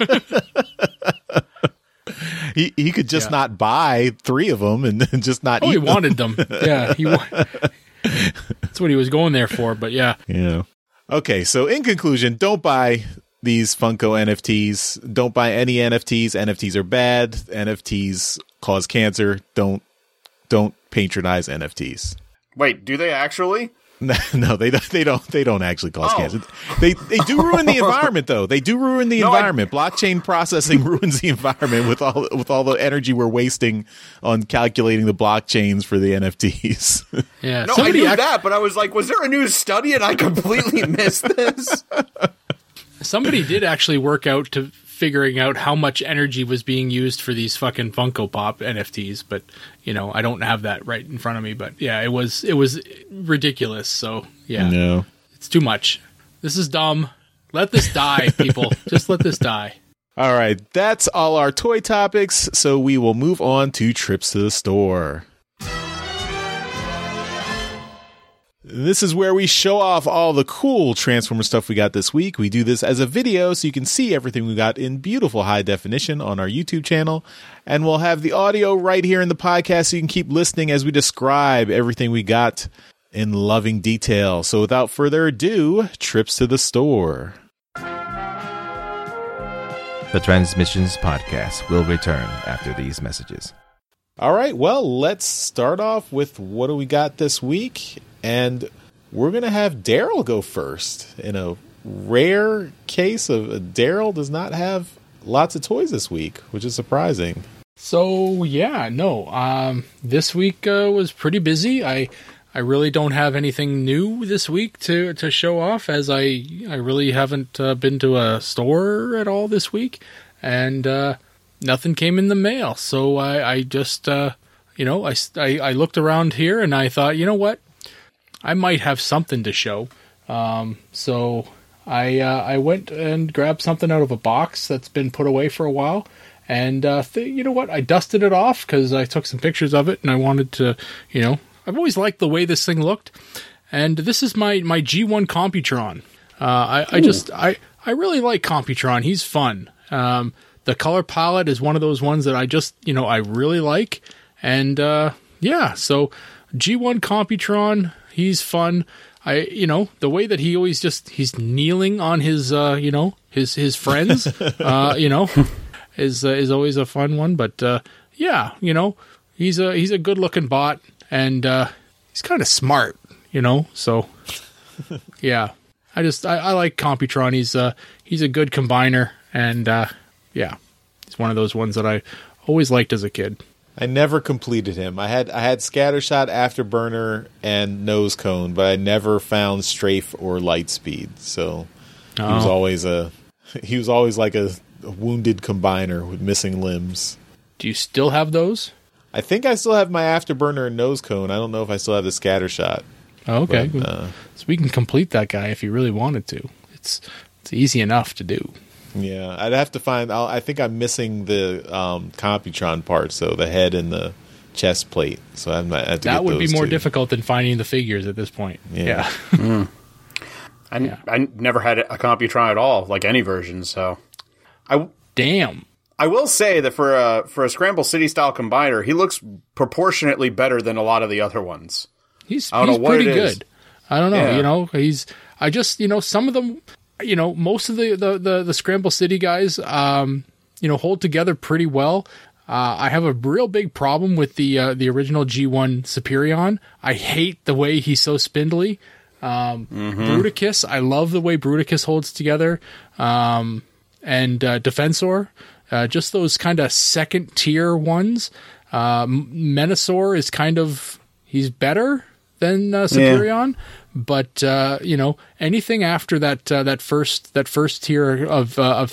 [SPEAKER 1] he he could just
[SPEAKER 4] Yeah.
[SPEAKER 1] not buy three of them and then just not
[SPEAKER 4] Oh,
[SPEAKER 1] eat
[SPEAKER 4] he
[SPEAKER 1] them.
[SPEAKER 4] wanted them. Yeah. He wa- That's what he was going there for, but yeah.
[SPEAKER 1] Yeah. Okay, so in conclusion, don't buy these Funko N F Ts. Don't buy any N F Ts. N F Ts are bad. N F Ts cause cancer. Don't don't patronize N F Ts.
[SPEAKER 3] Wait, do they actually?
[SPEAKER 1] No, they don't. They don't. They don't actually cause
[SPEAKER 3] Oh.
[SPEAKER 1] cancer. They they do ruin the environment, though. They do ruin the
[SPEAKER 3] No, I-
[SPEAKER 1] environment. Blockchain processing ruins the environment with all with all the energy we're wasting on calculating the blockchains for the N F Ts.
[SPEAKER 4] Yeah.
[SPEAKER 3] No, I
[SPEAKER 4] Somebody
[SPEAKER 3] knew
[SPEAKER 4] ac-
[SPEAKER 3] that, but I was like, was there a new study and I completely missed this?
[SPEAKER 4] Somebody did actually work out to figuring out how much energy was being used for these fucking Funko Pop N F Ts, but you know, I don't have that right in front of me, but yeah, it was it was ridiculous. So, yeah.
[SPEAKER 1] No.
[SPEAKER 4] It's too much. This is dumb. Let this die, people. Just let this die.
[SPEAKER 1] All right, that's all our toy topics, so we will move on to trips to the store. This is where we show off all the cool Transformer stuff we got this week. We do this as a video so you can see everything we got in beautiful high definition on our YouTube channel. And we'll have the audio right here in the podcast so you can keep listening as we describe everything we got in loving detail. So without further ado, trips to the store.
[SPEAKER 5] The Transmissions Podcast will return after these messages.
[SPEAKER 1] All right, well, let's start off with what do we got this week? And we're going to have Daryl go first. In a rare case of Daryl does not have lots of toys this week, which is surprising.
[SPEAKER 4] So, yeah, no. Um, this week uh, was pretty busy. I I really don't have anything new this week to, to show off, as I, I really haven't uh, been to a store at all this week. And uh, nothing came in the mail. So I, I just, uh, you know, I, I, I looked around here and I thought, you know what? I might have something to show. Um, so I uh, I went and grabbed something out of a box that's been put away for a while. And uh, th- you know what? I dusted it off because I took some pictures of it and I wanted to, you know, I've always liked the way this thing looked. And this is my, my G one Computron. Uh, I, I just, I, I really like Computron. He's fun. Um, the color palette is one of those ones that I just, you know, I really like. And uh, yeah, so G one Computron, he's fun. I, you know, the way that he always just, he's kneeling on his, uh, you know, his, his friends, uh, you know, is, uh, is always a fun one. But, uh, yeah, you know, he's a, he's a good looking bot and, uh, he's kind of smart, you know, so yeah, I just, I, I like Computron. He's, uh, he's a good combiner and, uh, yeah, he's one of those ones that I always liked as a kid.
[SPEAKER 1] I never completed him. I had I had Scattershot, Afterburner, and Nose Cone, but I never found Strafe or Lightspeed. So he was
[SPEAKER 4] Oh.
[SPEAKER 1] always a he was always like a, a wounded combiner with missing limbs.
[SPEAKER 4] Do you still have those?
[SPEAKER 1] I think I still have my Afterburner and Nose Cone. I don't know if I still have the Scattershot.
[SPEAKER 4] Oh, okay.
[SPEAKER 1] But, uh,
[SPEAKER 4] So we can complete that guy if you really wanted to. It's it's easy enough to do.
[SPEAKER 1] Yeah, I'd have to find. I'll, I think I'm missing the um, Computron parts, so the head and the chest plate. So I might have to
[SPEAKER 4] That
[SPEAKER 1] get
[SPEAKER 4] would be
[SPEAKER 1] those
[SPEAKER 4] more
[SPEAKER 1] too.
[SPEAKER 4] difficult than finding the figures at this point.
[SPEAKER 1] Yeah.
[SPEAKER 4] Yeah.
[SPEAKER 3] I,
[SPEAKER 4] Yeah.
[SPEAKER 3] I never had a Computron at all, like any version. So, I
[SPEAKER 4] Damn.
[SPEAKER 3] I will say that for a for a Scramble City style combiner, he looks proportionately better than a lot of the other ones.
[SPEAKER 4] He's,
[SPEAKER 3] I don't
[SPEAKER 4] he's
[SPEAKER 3] know what
[SPEAKER 4] pretty
[SPEAKER 3] it is.
[SPEAKER 4] good. I don't know.
[SPEAKER 3] Yeah.
[SPEAKER 4] You know, he's, I just, you know, some of them, you know, most of the, the, the, the Scramble City guys, um, you know, hold together pretty well. Uh, I have a real big problem with the, uh, the original G one Superion. I hate the way he's so spindly. Um, Bruticus, I love the way Bruticus holds together. Um, and, uh, Defensor, uh, just those kind of second tier ones. Uh, Menasor is kind of, he's better than, uh, Superion. But uh, you know, anything after that uh, that first that first tier of uh, of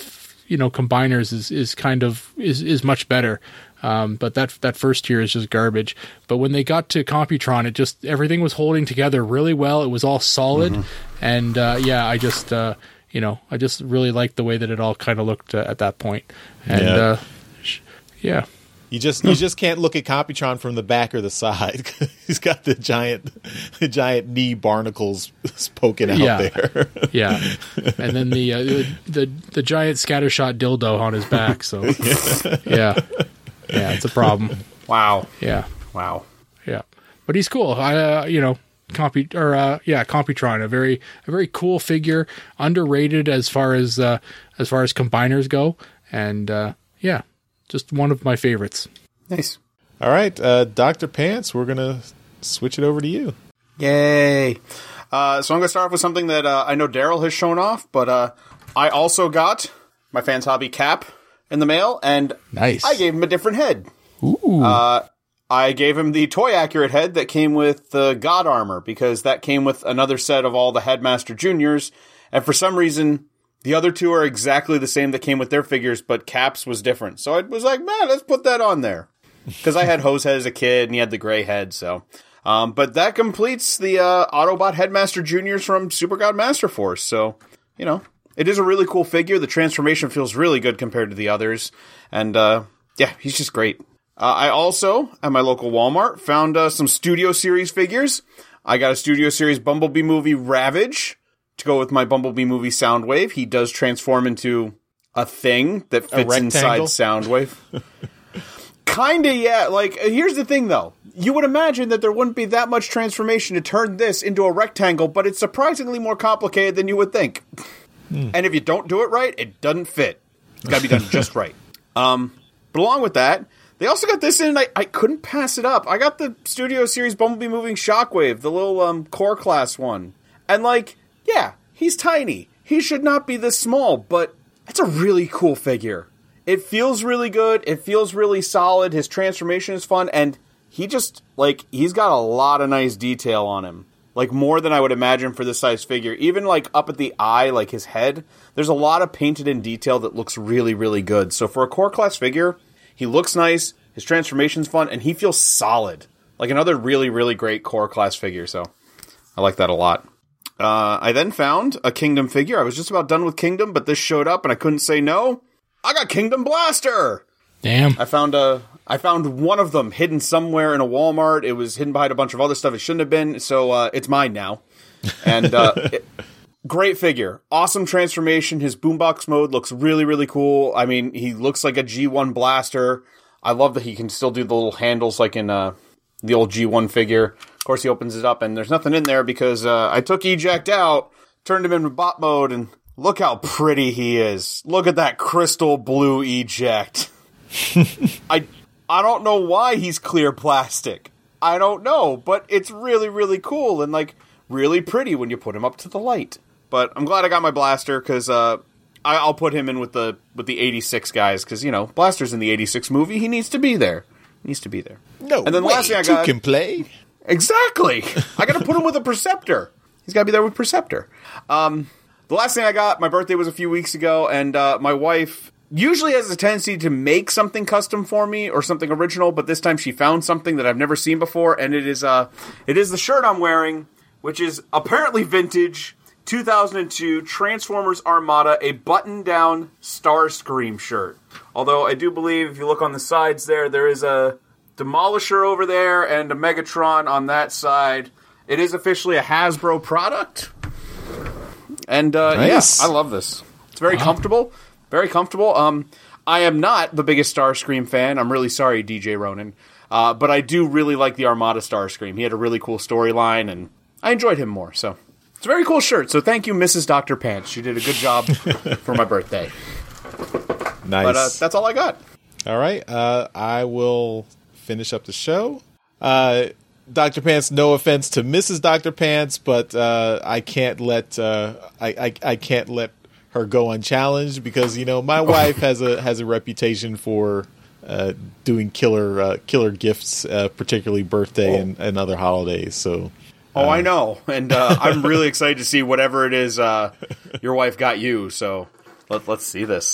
[SPEAKER 4] you know, combiners is, is kind of is, is much better. Um, but that that first tier is just garbage. But when they got to Computron, it just everything was holding together really well. It was all solid, mm-hmm. and uh, yeah, I just uh, you know I just really liked the way that it all kind of looked uh, at that point. And
[SPEAKER 1] yeah.
[SPEAKER 4] Uh, sh- yeah.
[SPEAKER 1] You just you just can't look at Computron from the back or the side. He's got the giant the giant knee barnacles poking out
[SPEAKER 4] yeah.
[SPEAKER 1] there.
[SPEAKER 4] yeah, and then the, uh, the the the giant scattershot dildo on his back. So yeah, yeah, it's a problem.
[SPEAKER 3] Wow.
[SPEAKER 4] Yeah,
[SPEAKER 3] wow.
[SPEAKER 4] Yeah, but he's cool. I uh, you know Compu or uh, yeah Computron, a very a very cool figure, underrated as far as uh, as far as combiners go, and uh, yeah. Just one of my favorites.
[SPEAKER 3] Nice.
[SPEAKER 1] All right, uh, Doctor Pants, we're going to switch it over to you.
[SPEAKER 3] Yay. Uh, so I'm going to start off with something that uh, I know Daryl has shown off, but uh, I also got my Fans Hobby cap in the mail, and
[SPEAKER 4] nice.
[SPEAKER 3] I gave him a different head.
[SPEAKER 4] Ooh.
[SPEAKER 3] Uh, I gave him the Toy Accurate head that came with the God Armor, because that came with another set of all the Headmaster Juniors, and for some reason... the other two are exactly the same that came with their figures, but Caps was different. So I was like, man, let's put that on there. Because I had Hosehead as a kid, and he had the gray head, so... Um, but that completes the uh, Autobot Headmaster Juniors from Super God Master Force. So, you know, it is a really cool figure. The transformation feels really good compared to the others. And, uh, yeah, he's just great. Uh, I also, at my local Walmart, found uh, some Studio Series figures. I got a Studio Series Bumblebee movie Ravage to go with my Bumblebee movie Soundwave. He does transform into a thing that fits inside Soundwave. Kinda, yeah. Like, here's the thing, though. You would imagine that there wouldn't be that much transformation to turn this into a rectangle, but it's surprisingly more complicated than you would think. Mm. And if you don't do it right, it doesn't fit. It's got to be done just right. Um, but along with that, they also got this in, and I, I couldn't pass it up. I got the Studio Series Bumblebee Moving Shockwave, the little um, core class one. And, like, yeah, he's tiny. He should not be this small, but it's a really cool figure. It feels really good. It feels really solid. His transformation is fun, and he just, like, he's got a lot of nice detail on him. Like, more than I would imagine for this size figure. Even, like, up at the eye, like his head, there's a lot of painted in detail that looks really, really good. So for a core class figure, he looks nice, his transformation's fun, and he feels solid. Like another really, really great core class figure, so I like that a lot. Uh, I then found a Kingdom figure. I was just about done with Kingdom, but this showed up and I couldn't say no. I got Kingdom Blaster!
[SPEAKER 4] Damn.
[SPEAKER 3] I found a... I found one of them hidden somewhere in a Walmart. It was hidden behind a bunch of other stuff it shouldn't have been, so uh, it's mine now. And uh, it, great figure. Awesome transformation. His boombox mode looks really, really cool. I mean, he looks like a G one blaster. I love that he can still do the little handles like in uh, the old G one figure. Of course, he opens it up, and there's nothing in there because uh, I took Eject out, turned him into bot mode, and look how pretty he is. Look at that crystal blue Eject. I... I don't know why he's clear plastic. I don't know, but it's really, really cool and, like, really pretty when you put him up to the light. But I'm glad I got my Blaster, because uh, I'll put him in with the with the eighty-six guys, because, you know, Blaster's in the eighty-six movie. He needs to be there. He needs to be there.
[SPEAKER 1] No
[SPEAKER 3] and then
[SPEAKER 1] way,
[SPEAKER 3] the last thing I got,
[SPEAKER 1] two can play.
[SPEAKER 3] Exactly! I gotta put him with a Perceptor. He's gotta be there with Perceptor. Um, the last thing I got, my birthday was a few weeks ago, and uh, my wife... usually has a tendency to make something custom for me or something original, but this time she found something that I've never seen before, and it is uh, it is the shirt I'm wearing, which is apparently vintage, two thousand two Transformers Armada, a button-down Starscream shirt. Although I do believe, if you look on the sides there, there is a Demolisher over there and a Megatron on that side. It is officially a Hasbro product. And uh,
[SPEAKER 1] nice.
[SPEAKER 3] yeah, I love this. It's very wow. comfortable. Very comfortable. Um, I am not the biggest Starscream fan. I'm really sorry, D J Ronan. Uh, but I do really like the Armada Starscream. He had a really cool storyline, and I enjoyed him more. So it's a very cool shirt. So thank you, Missus Doctor Pants. You did a good job for my birthday.
[SPEAKER 1] Nice.
[SPEAKER 3] But uh, that's all I got.
[SPEAKER 1] All right. Uh, I will finish up the show. Uh, Doctor Pants, no offense to Missus Doctor Pants, but uh, I can't let uh, I, I I can't let her go unchallenged, because, you know, my wife has a has a reputation for uh, doing killer uh, killer gifts, uh, particularly birthday oh. and, and other holidays. So,
[SPEAKER 3] oh,
[SPEAKER 1] uh,
[SPEAKER 3] I know, and uh, I'm really excited to see whatever it is uh, your wife got you. So let, let's see this.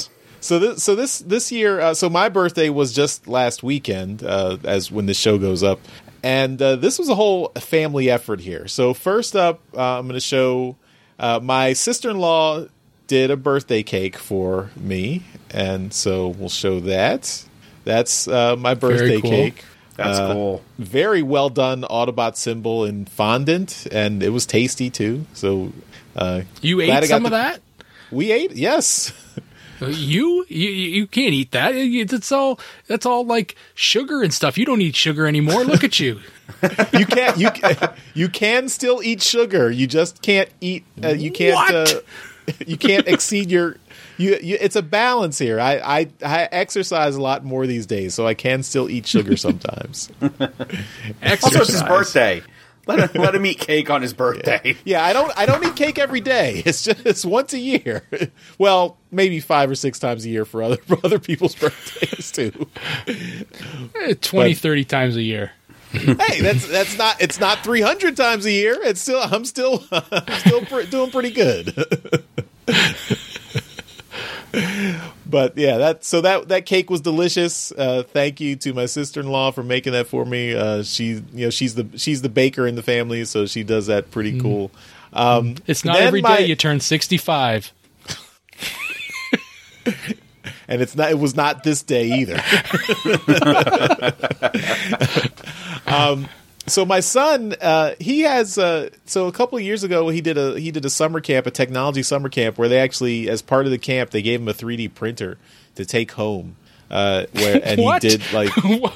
[SPEAKER 1] So this, so this, this year, uh, so my birthday was just last weekend, uh, as when the show goes up, and uh, this was a whole family effort here. So first up, uh, I'm going to show uh, my sister-in-law did a birthday cake for me, and so we'll show that. That's uh, my birthday
[SPEAKER 4] cool.
[SPEAKER 1] cake.
[SPEAKER 3] That's
[SPEAKER 1] Uh,
[SPEAKER 3] cool.
[SPEAKER 1] Very well done Autobot symbol in fondant, and it was tasty too. So uh,
[SPEAKER 4] You
[SPEAKER 1] glad I
[SPEAKER 4] ate
[SPEAKER 1] got
[SPEAKER 4] some
[SPEAKER 1] the-
[SPEAKER 4] of that?
[SPEAKER 1] We ate, yes.
[SPEAKER 4] You, you you can't eat that. It's all that's all like sugar and stuff. You don't eat sugar anymore. Look at you.
[SPEAKER 1] You can't. You ca- you can still eat sugar. You just can't eat. Uh, you can't.
[SPEAKER 4] What?
[SPEAKER 1] Uh, you can't exceed your. You, you. It's a balance here. I, I I exercise a lot more these days, so I can still eat sugar sometimes.
[SPEAKER 3] Also, it's his birthday. Let him, let him eat cake on his birthday.
[SPEAKER 1] Yeah, I don't. I don't eat cake every day. It's just it's once a year. Well, maybe five or six times a year for other for other people's birthdays too.
[SPEAKER 4] Eh, twenty,
[SPEAKER 1] But-
[SPEAKER 4] thirty times a year.
[SPEAKER 1] Hey, that's that's not. It's not three hundred times a year. It's still. I'm still. I'm still pre- doing pretty good. But yeah, that so that that cake was delicious. Uh, thank you to my sister-in-law for making that for me. Uh, she, you know, she's the she's the baker in the family, so she does that pretty cool. Um,
[SPEAKER 4] It's not
[SPEAKER 1] then
[SPEAKER 4] every day
[SPEAKER 1] my-
[SPEAKER 4] you turn sixty-five.
[SPEAKER 1] and it's not. It was not this day either. um, so my son, uh, he has. Uh, so a couple of years ago, he did a he did a summer camp, a technology summer camp, where they actually, as part of the camp, they gave him a three D printer to take home. Uh, where and
[SPEAKER 4] What?
[SPEAKER 1] he did like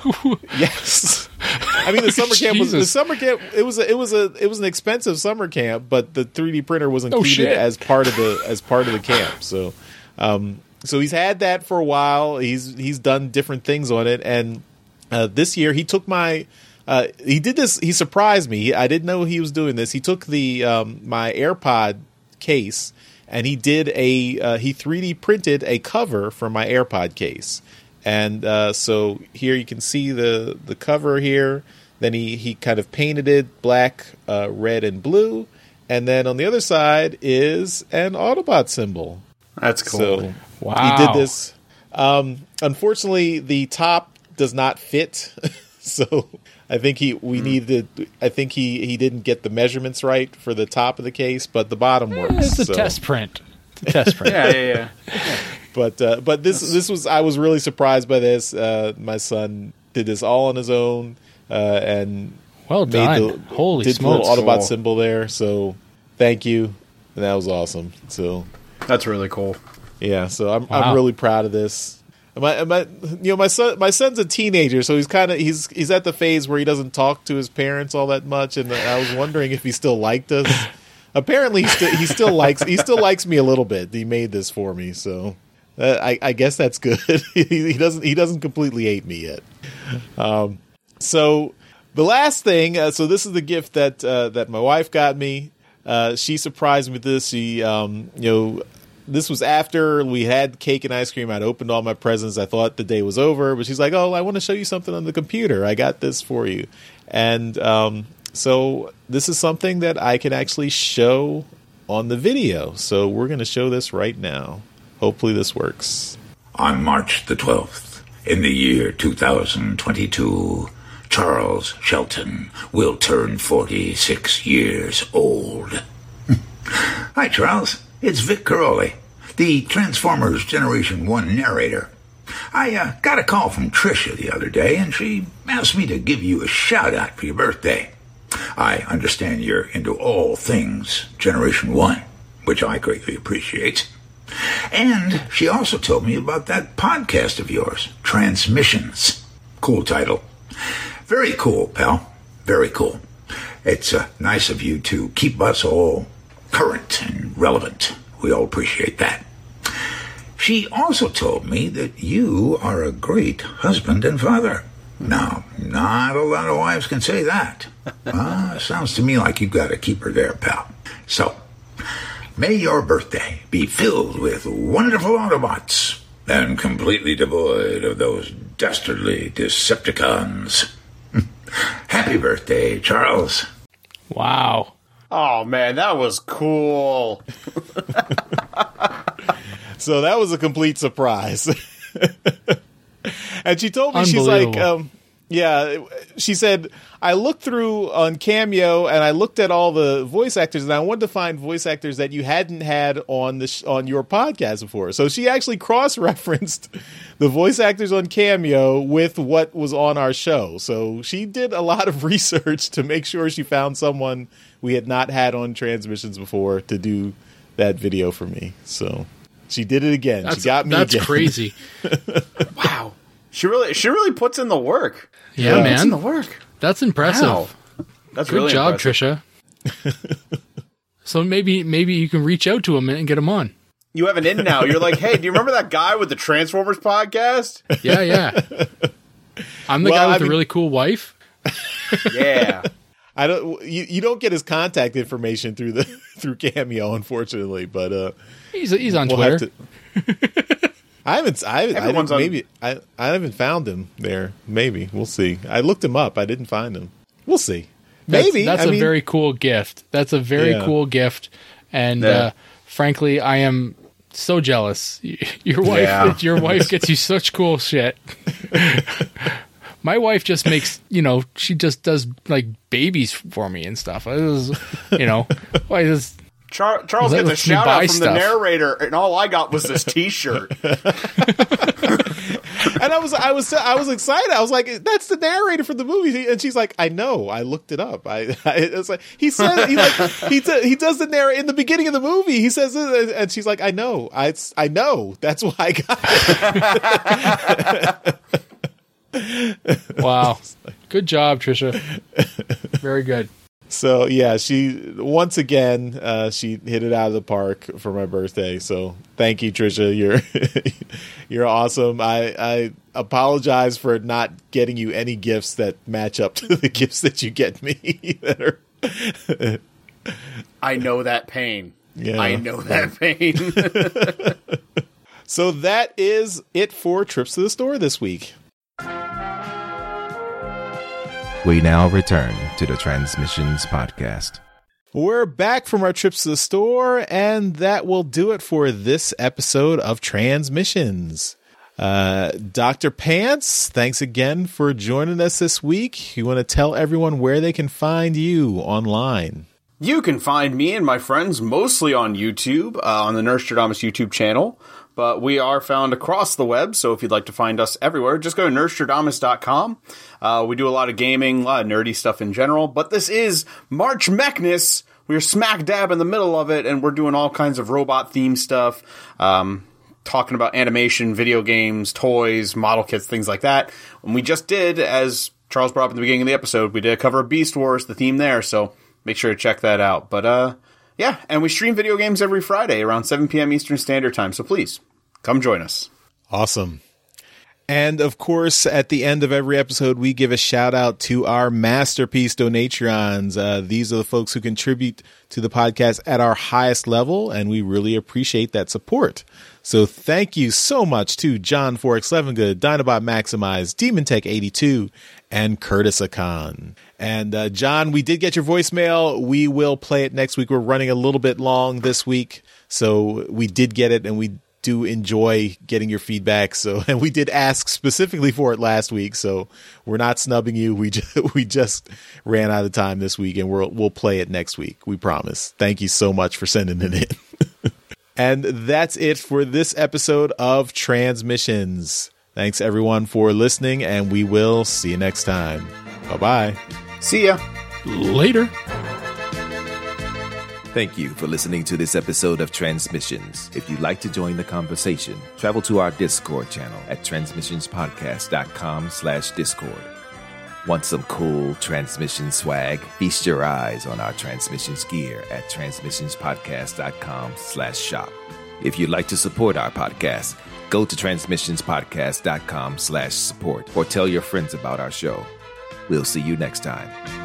[SPEAKER 1] yes. I mean, the summer camp was the
[SPEAKER 4] Jesus.
[SPEAKER 1] summer camp. It was a, it was a it was an expensive summer camp, but the three D printer was included
[SPEAKER 4] shit.
[SPEAKER 1] as part of the as part of the camp. So, um, so he's had that for a while. He's he's done different things on it, and uh, this year he took my. Uh, he did this. He surprised me. I didn't know he was doing this. He took the um, my AirPod case and he did a uh, he three D printed a cover for my AirPod case. And uh, so here you can see the the cover here. Then he he kind of painted it black, uh, red, and blue. And then on the other side is an Autobot symbol.
[SPEAKER 3] That's cool.
[SPEAKER 1] So
[SPEAKER 4] Wow.
[SPEAKER 1] he did this. Um, unfortunately, the top does not fit. So I think he we needed. I think he, he didn't get the measurements right for the top of the case, but the bottom works.
[SPEAKER 4] It's a
[SPEAKER 1] so.
[SPEAKER 4] test print. It's a test print.
[SPEAKER 3] yeah, yeah, yeah.
[SPEAKER 1] But uh, but this this was I was really surprised by this. Uh, my son did this all on his own uh, and
[SPEAKER 4] Well
[SPEAKER 1] made
[SPEAKER 4] done.
[SPEAKER 1] the
[SPEAKER 4] Holy
[SPEAKER 1] did the
[SPEAKER 4] smokes.
[SPEAKER 1] little Autobot
[SPEAKER 3] Cool.
[SPEAKER 1] symbol there. So thank you, and that was awesome. So
[SPEAKER 3] That's really cool.
[SPEAKER 1] yeah, so I'm
[SPEAKER 4] Wow.
[SPEAKER 1] I'm really proud of this. My, my, you know, my son, my son's a teenager, so he's kind of he's he's at the phase where he doesn't talk to his parents all that much, and I was wondering if he still liked us. Apparently, he still he still likes he still likes me a little bit. He made this for me, so uh, I, I guess that's good. he, he doesn't he doesn't completely hate me yet. Um, so the last thing, uh, so this is the gift that uh, that my wife got me. Uh, she surprised me with this. She, um, you know. This was after we had cake and ice cream. I'd opened all my presents. I thought the day was over, but she's like, "Oh, I want to show you something on the computer. I got this for you." And um, so this is something that I can actually show on the video. So we're going to show this right now. Hopefully this works.
[SPEAKER 6] On March the twelfth, in the year two thousand twenty-two, Charles Shelton will turn forty-six years old. Hi, Charles. It's Vic Caroli, the Transformers Generation one narrator. I uh, got a call from Tricia the other day, and she asked me to give you a shout-out for your birthday. I understand you're into all things Generation one, which I greatly appreciate. And she also told me about that podcast of yours, Transmissions. Cool title. Very cool, pal. Very cool. It's uh, nice of you to keep us all current and relevant. We all appreciate that. She also told me that you are a great husband and father. Now, not a lot of wives can say that. Uh, sounds to me like you got a keeper there, pal. So, may your birthday be filled with wonderful Autobots and completely devoid of those dastardly Decepticons. Happy birthday, Charles.
[SPEAKER 4] Wow.
[SPEAKER 3] Oh man, that was cool.
[SPEAKER 1] So that was a complete surprise. And she told me, she's like, um, yeah, she said, I looked through on Cameo and I looked at all the voice actors and I wanted to find voice actors that you hadn't had on the sh- on your podcast before. So she actually cross-referenced the voice actors on Cameo with what was on our show. So she did a lot of research to make sure she found someone we had not had on Transmissions before to do that video for me. So she did it again.
[SPEAKER 4] That's,
[SPEAKER 1] she got me
[SPEAKER 4] that's
[SPEAKER 1] again.
[SPEAKER 4] crazy.
[SPEAKER 3] Wow. She really she really puts in the work.
[SPEAKER 4] Yeah,
[SPEAKER 3] She
[SPEAKER 4] man.
[SPEAKER 3] puts in the work.
[SPEAKER 4] That's impressive.
[SPEAKER 3] Wow. That's
[SPEAKER 4] Good
[SPEAKER 3] really
[SPEAKER 4] job,
[SPEAKER 3] impressive.
[SPEAKER 4] Trisha. So maybe maybe you can reach out to him and get him on.
[SPEAKER 3] You have an in now. You're like, hey, do you remember that guy with the Transformers podcast?
[SPEAKER 4] Yeah, yeah. I'm the
[SPEAKER 1] Well,
[SPEAKER 4] guy with
[SPEAKER 1] I
[SPEAKER 4] the
[SPEAKER 1] mean-
[SPEAKER 4] really cool wife.
[SPEAKER 3] Yeah.
[SPEAKER 1] I don't. You, you don't get his contact information through the through Cameo, unfortunately. But uh,
[SPEAKER 4] He's he's on
[SPEAKER 1] we'll
[SPEAKER 4] Twitter.
[SPEAKER 1] have to. I haven't. I, I
[SPEAKER 3] Everyone's
[SPEAKER 1] didn't-
[SPEAKER 3] on-
[SPEAKER 1] maybe. I I haven't found him there. Maybe we'll see. I looked him up. I didn't find him. We'll see. Maybe
[SPEAKER 4] That's, that's
[SPEAKER 1] I
[SPEAKER 4] a
[SPEAKER 1] mean,
[SPEAKER 4] very cool gift. That's a very
[SPEAKER 1] Yeah.
[SPEAKER 4] cool gift. And
[SPEAKER 3] Yeah.
[SPEAKER 4] uh, frankly, I am so jealous. Your wife,
[SPEAKER 3] Yeah.
[SPEAKER 4] your wife gets you such cool shit. My wife just makes, you know, she just does like babies for me and stuff. It was, you know, why is
[SPEAKER 3] Char- Charles
[SPEAKER 4] Let
[SPEAKER 3] gets a
[SPEAKER 4] me
[SPEAKER 3] shout
[SPEAKER 4] buy
[SPEAKER 3] out from
[SPEAKER 4] stuff.
[SPEAKER 3] the narrator, and all I got was this T-shirt.
[SPEAKER 1] and I was I was I was excited. I was like, "That's the narrator for the movie," and she's like, "I know. I looked it up. I." I it was like he said he like he t- he does the narrate in the beginning of the movie. He says, it, and she's like, "I know. I I know. That's why I got it."
[SPEAKER 4] wow? Good job, Trisha. Very good.
[SPEAKER 1] So yeah, she once again uh, she hit it out of the park for my birthday. So thank you, Trisha. You're you're awesome. I, I apologize for not getting you any gifts that match up to the gifts that you get me. that are
[SPEAKER 3] I know that pain.
[SPEAKER 1] Yeah.
[SPEAKER 3] I know that pain.
[SPEAKER 1] So that is it for Trips to the Store this week.
[SPEAKER 5] We now return to the Transmissions Podcast.
[SPEAKER 1] We're back from our trips to the store, and that will do it for this episode of Transmissions. Uh, Doctor Pants, thanks again for joining us this week. You want to tell everyone where they can find you online?
[SPEAKER 3] You can find me and my friends mostly on YouTube, uh, on the Nerdstradamus YouTube channel, but we are found across the web, so if you'd like to find us everywhere, just go to nerdstradamus dot com. Uh, we do a lot of gaming, a lot of nerdy stuff in general, but this is March Mechness. We're smack dab in the middle of it, and we're doing all kinds of robot-themed stuff, um, talking about animation, video games, toys, model kits, things like that. And we just did, as Charles brought up in the beginning of the episode, we did a cover of Beast Wars, the theme there, so make sure to check that out. But, uh, yeah, and we stream video games every Friday around seven p.m. Eastern Standard Time, so please, come join us.
[SPEAKER 1] Awesome. And of course, at the end of every episode, we give a shout out to our masterpiece donatrons. Uh, these are the folks who contribute to the podcast at our highest level, and we really appreciate that support. So thank you so much to John Forex Levengood, Dinobot Maximize, Demon Tech eighty-two, and Curtis Akan. And uh, John, we did get your voicemail. We will play it next week. We're running a little bit long this week, so we did get it, and we do enjoy getting your feedback. So, and we did ask specifically for it last week, so we're not snubbing you. We just, we just ran out of time this week, and we'll we'll play it next week. We promise. Thank you so much for sending it in. And that's it for this episode of Transmissions. Thanks everyone for listening, and we will see you next time. Bye bye.
[SPEAKER 3] See ya.
[SPEAKER 4] Later.
[SPEAKER 5] Thank you for listening to this episode of Transmissions. If you'd like to join the conversation, travel to our Discord channel at transmissionspodcast.com slash Discord. Want some cool transmission swag? Feast your eyes on our transmissions gear at transmissionspodcast.com slash shop. If you'd like to support our podcast, go to transmissionspodcast.com slash support or tell your friends about our show. We'll see you next time.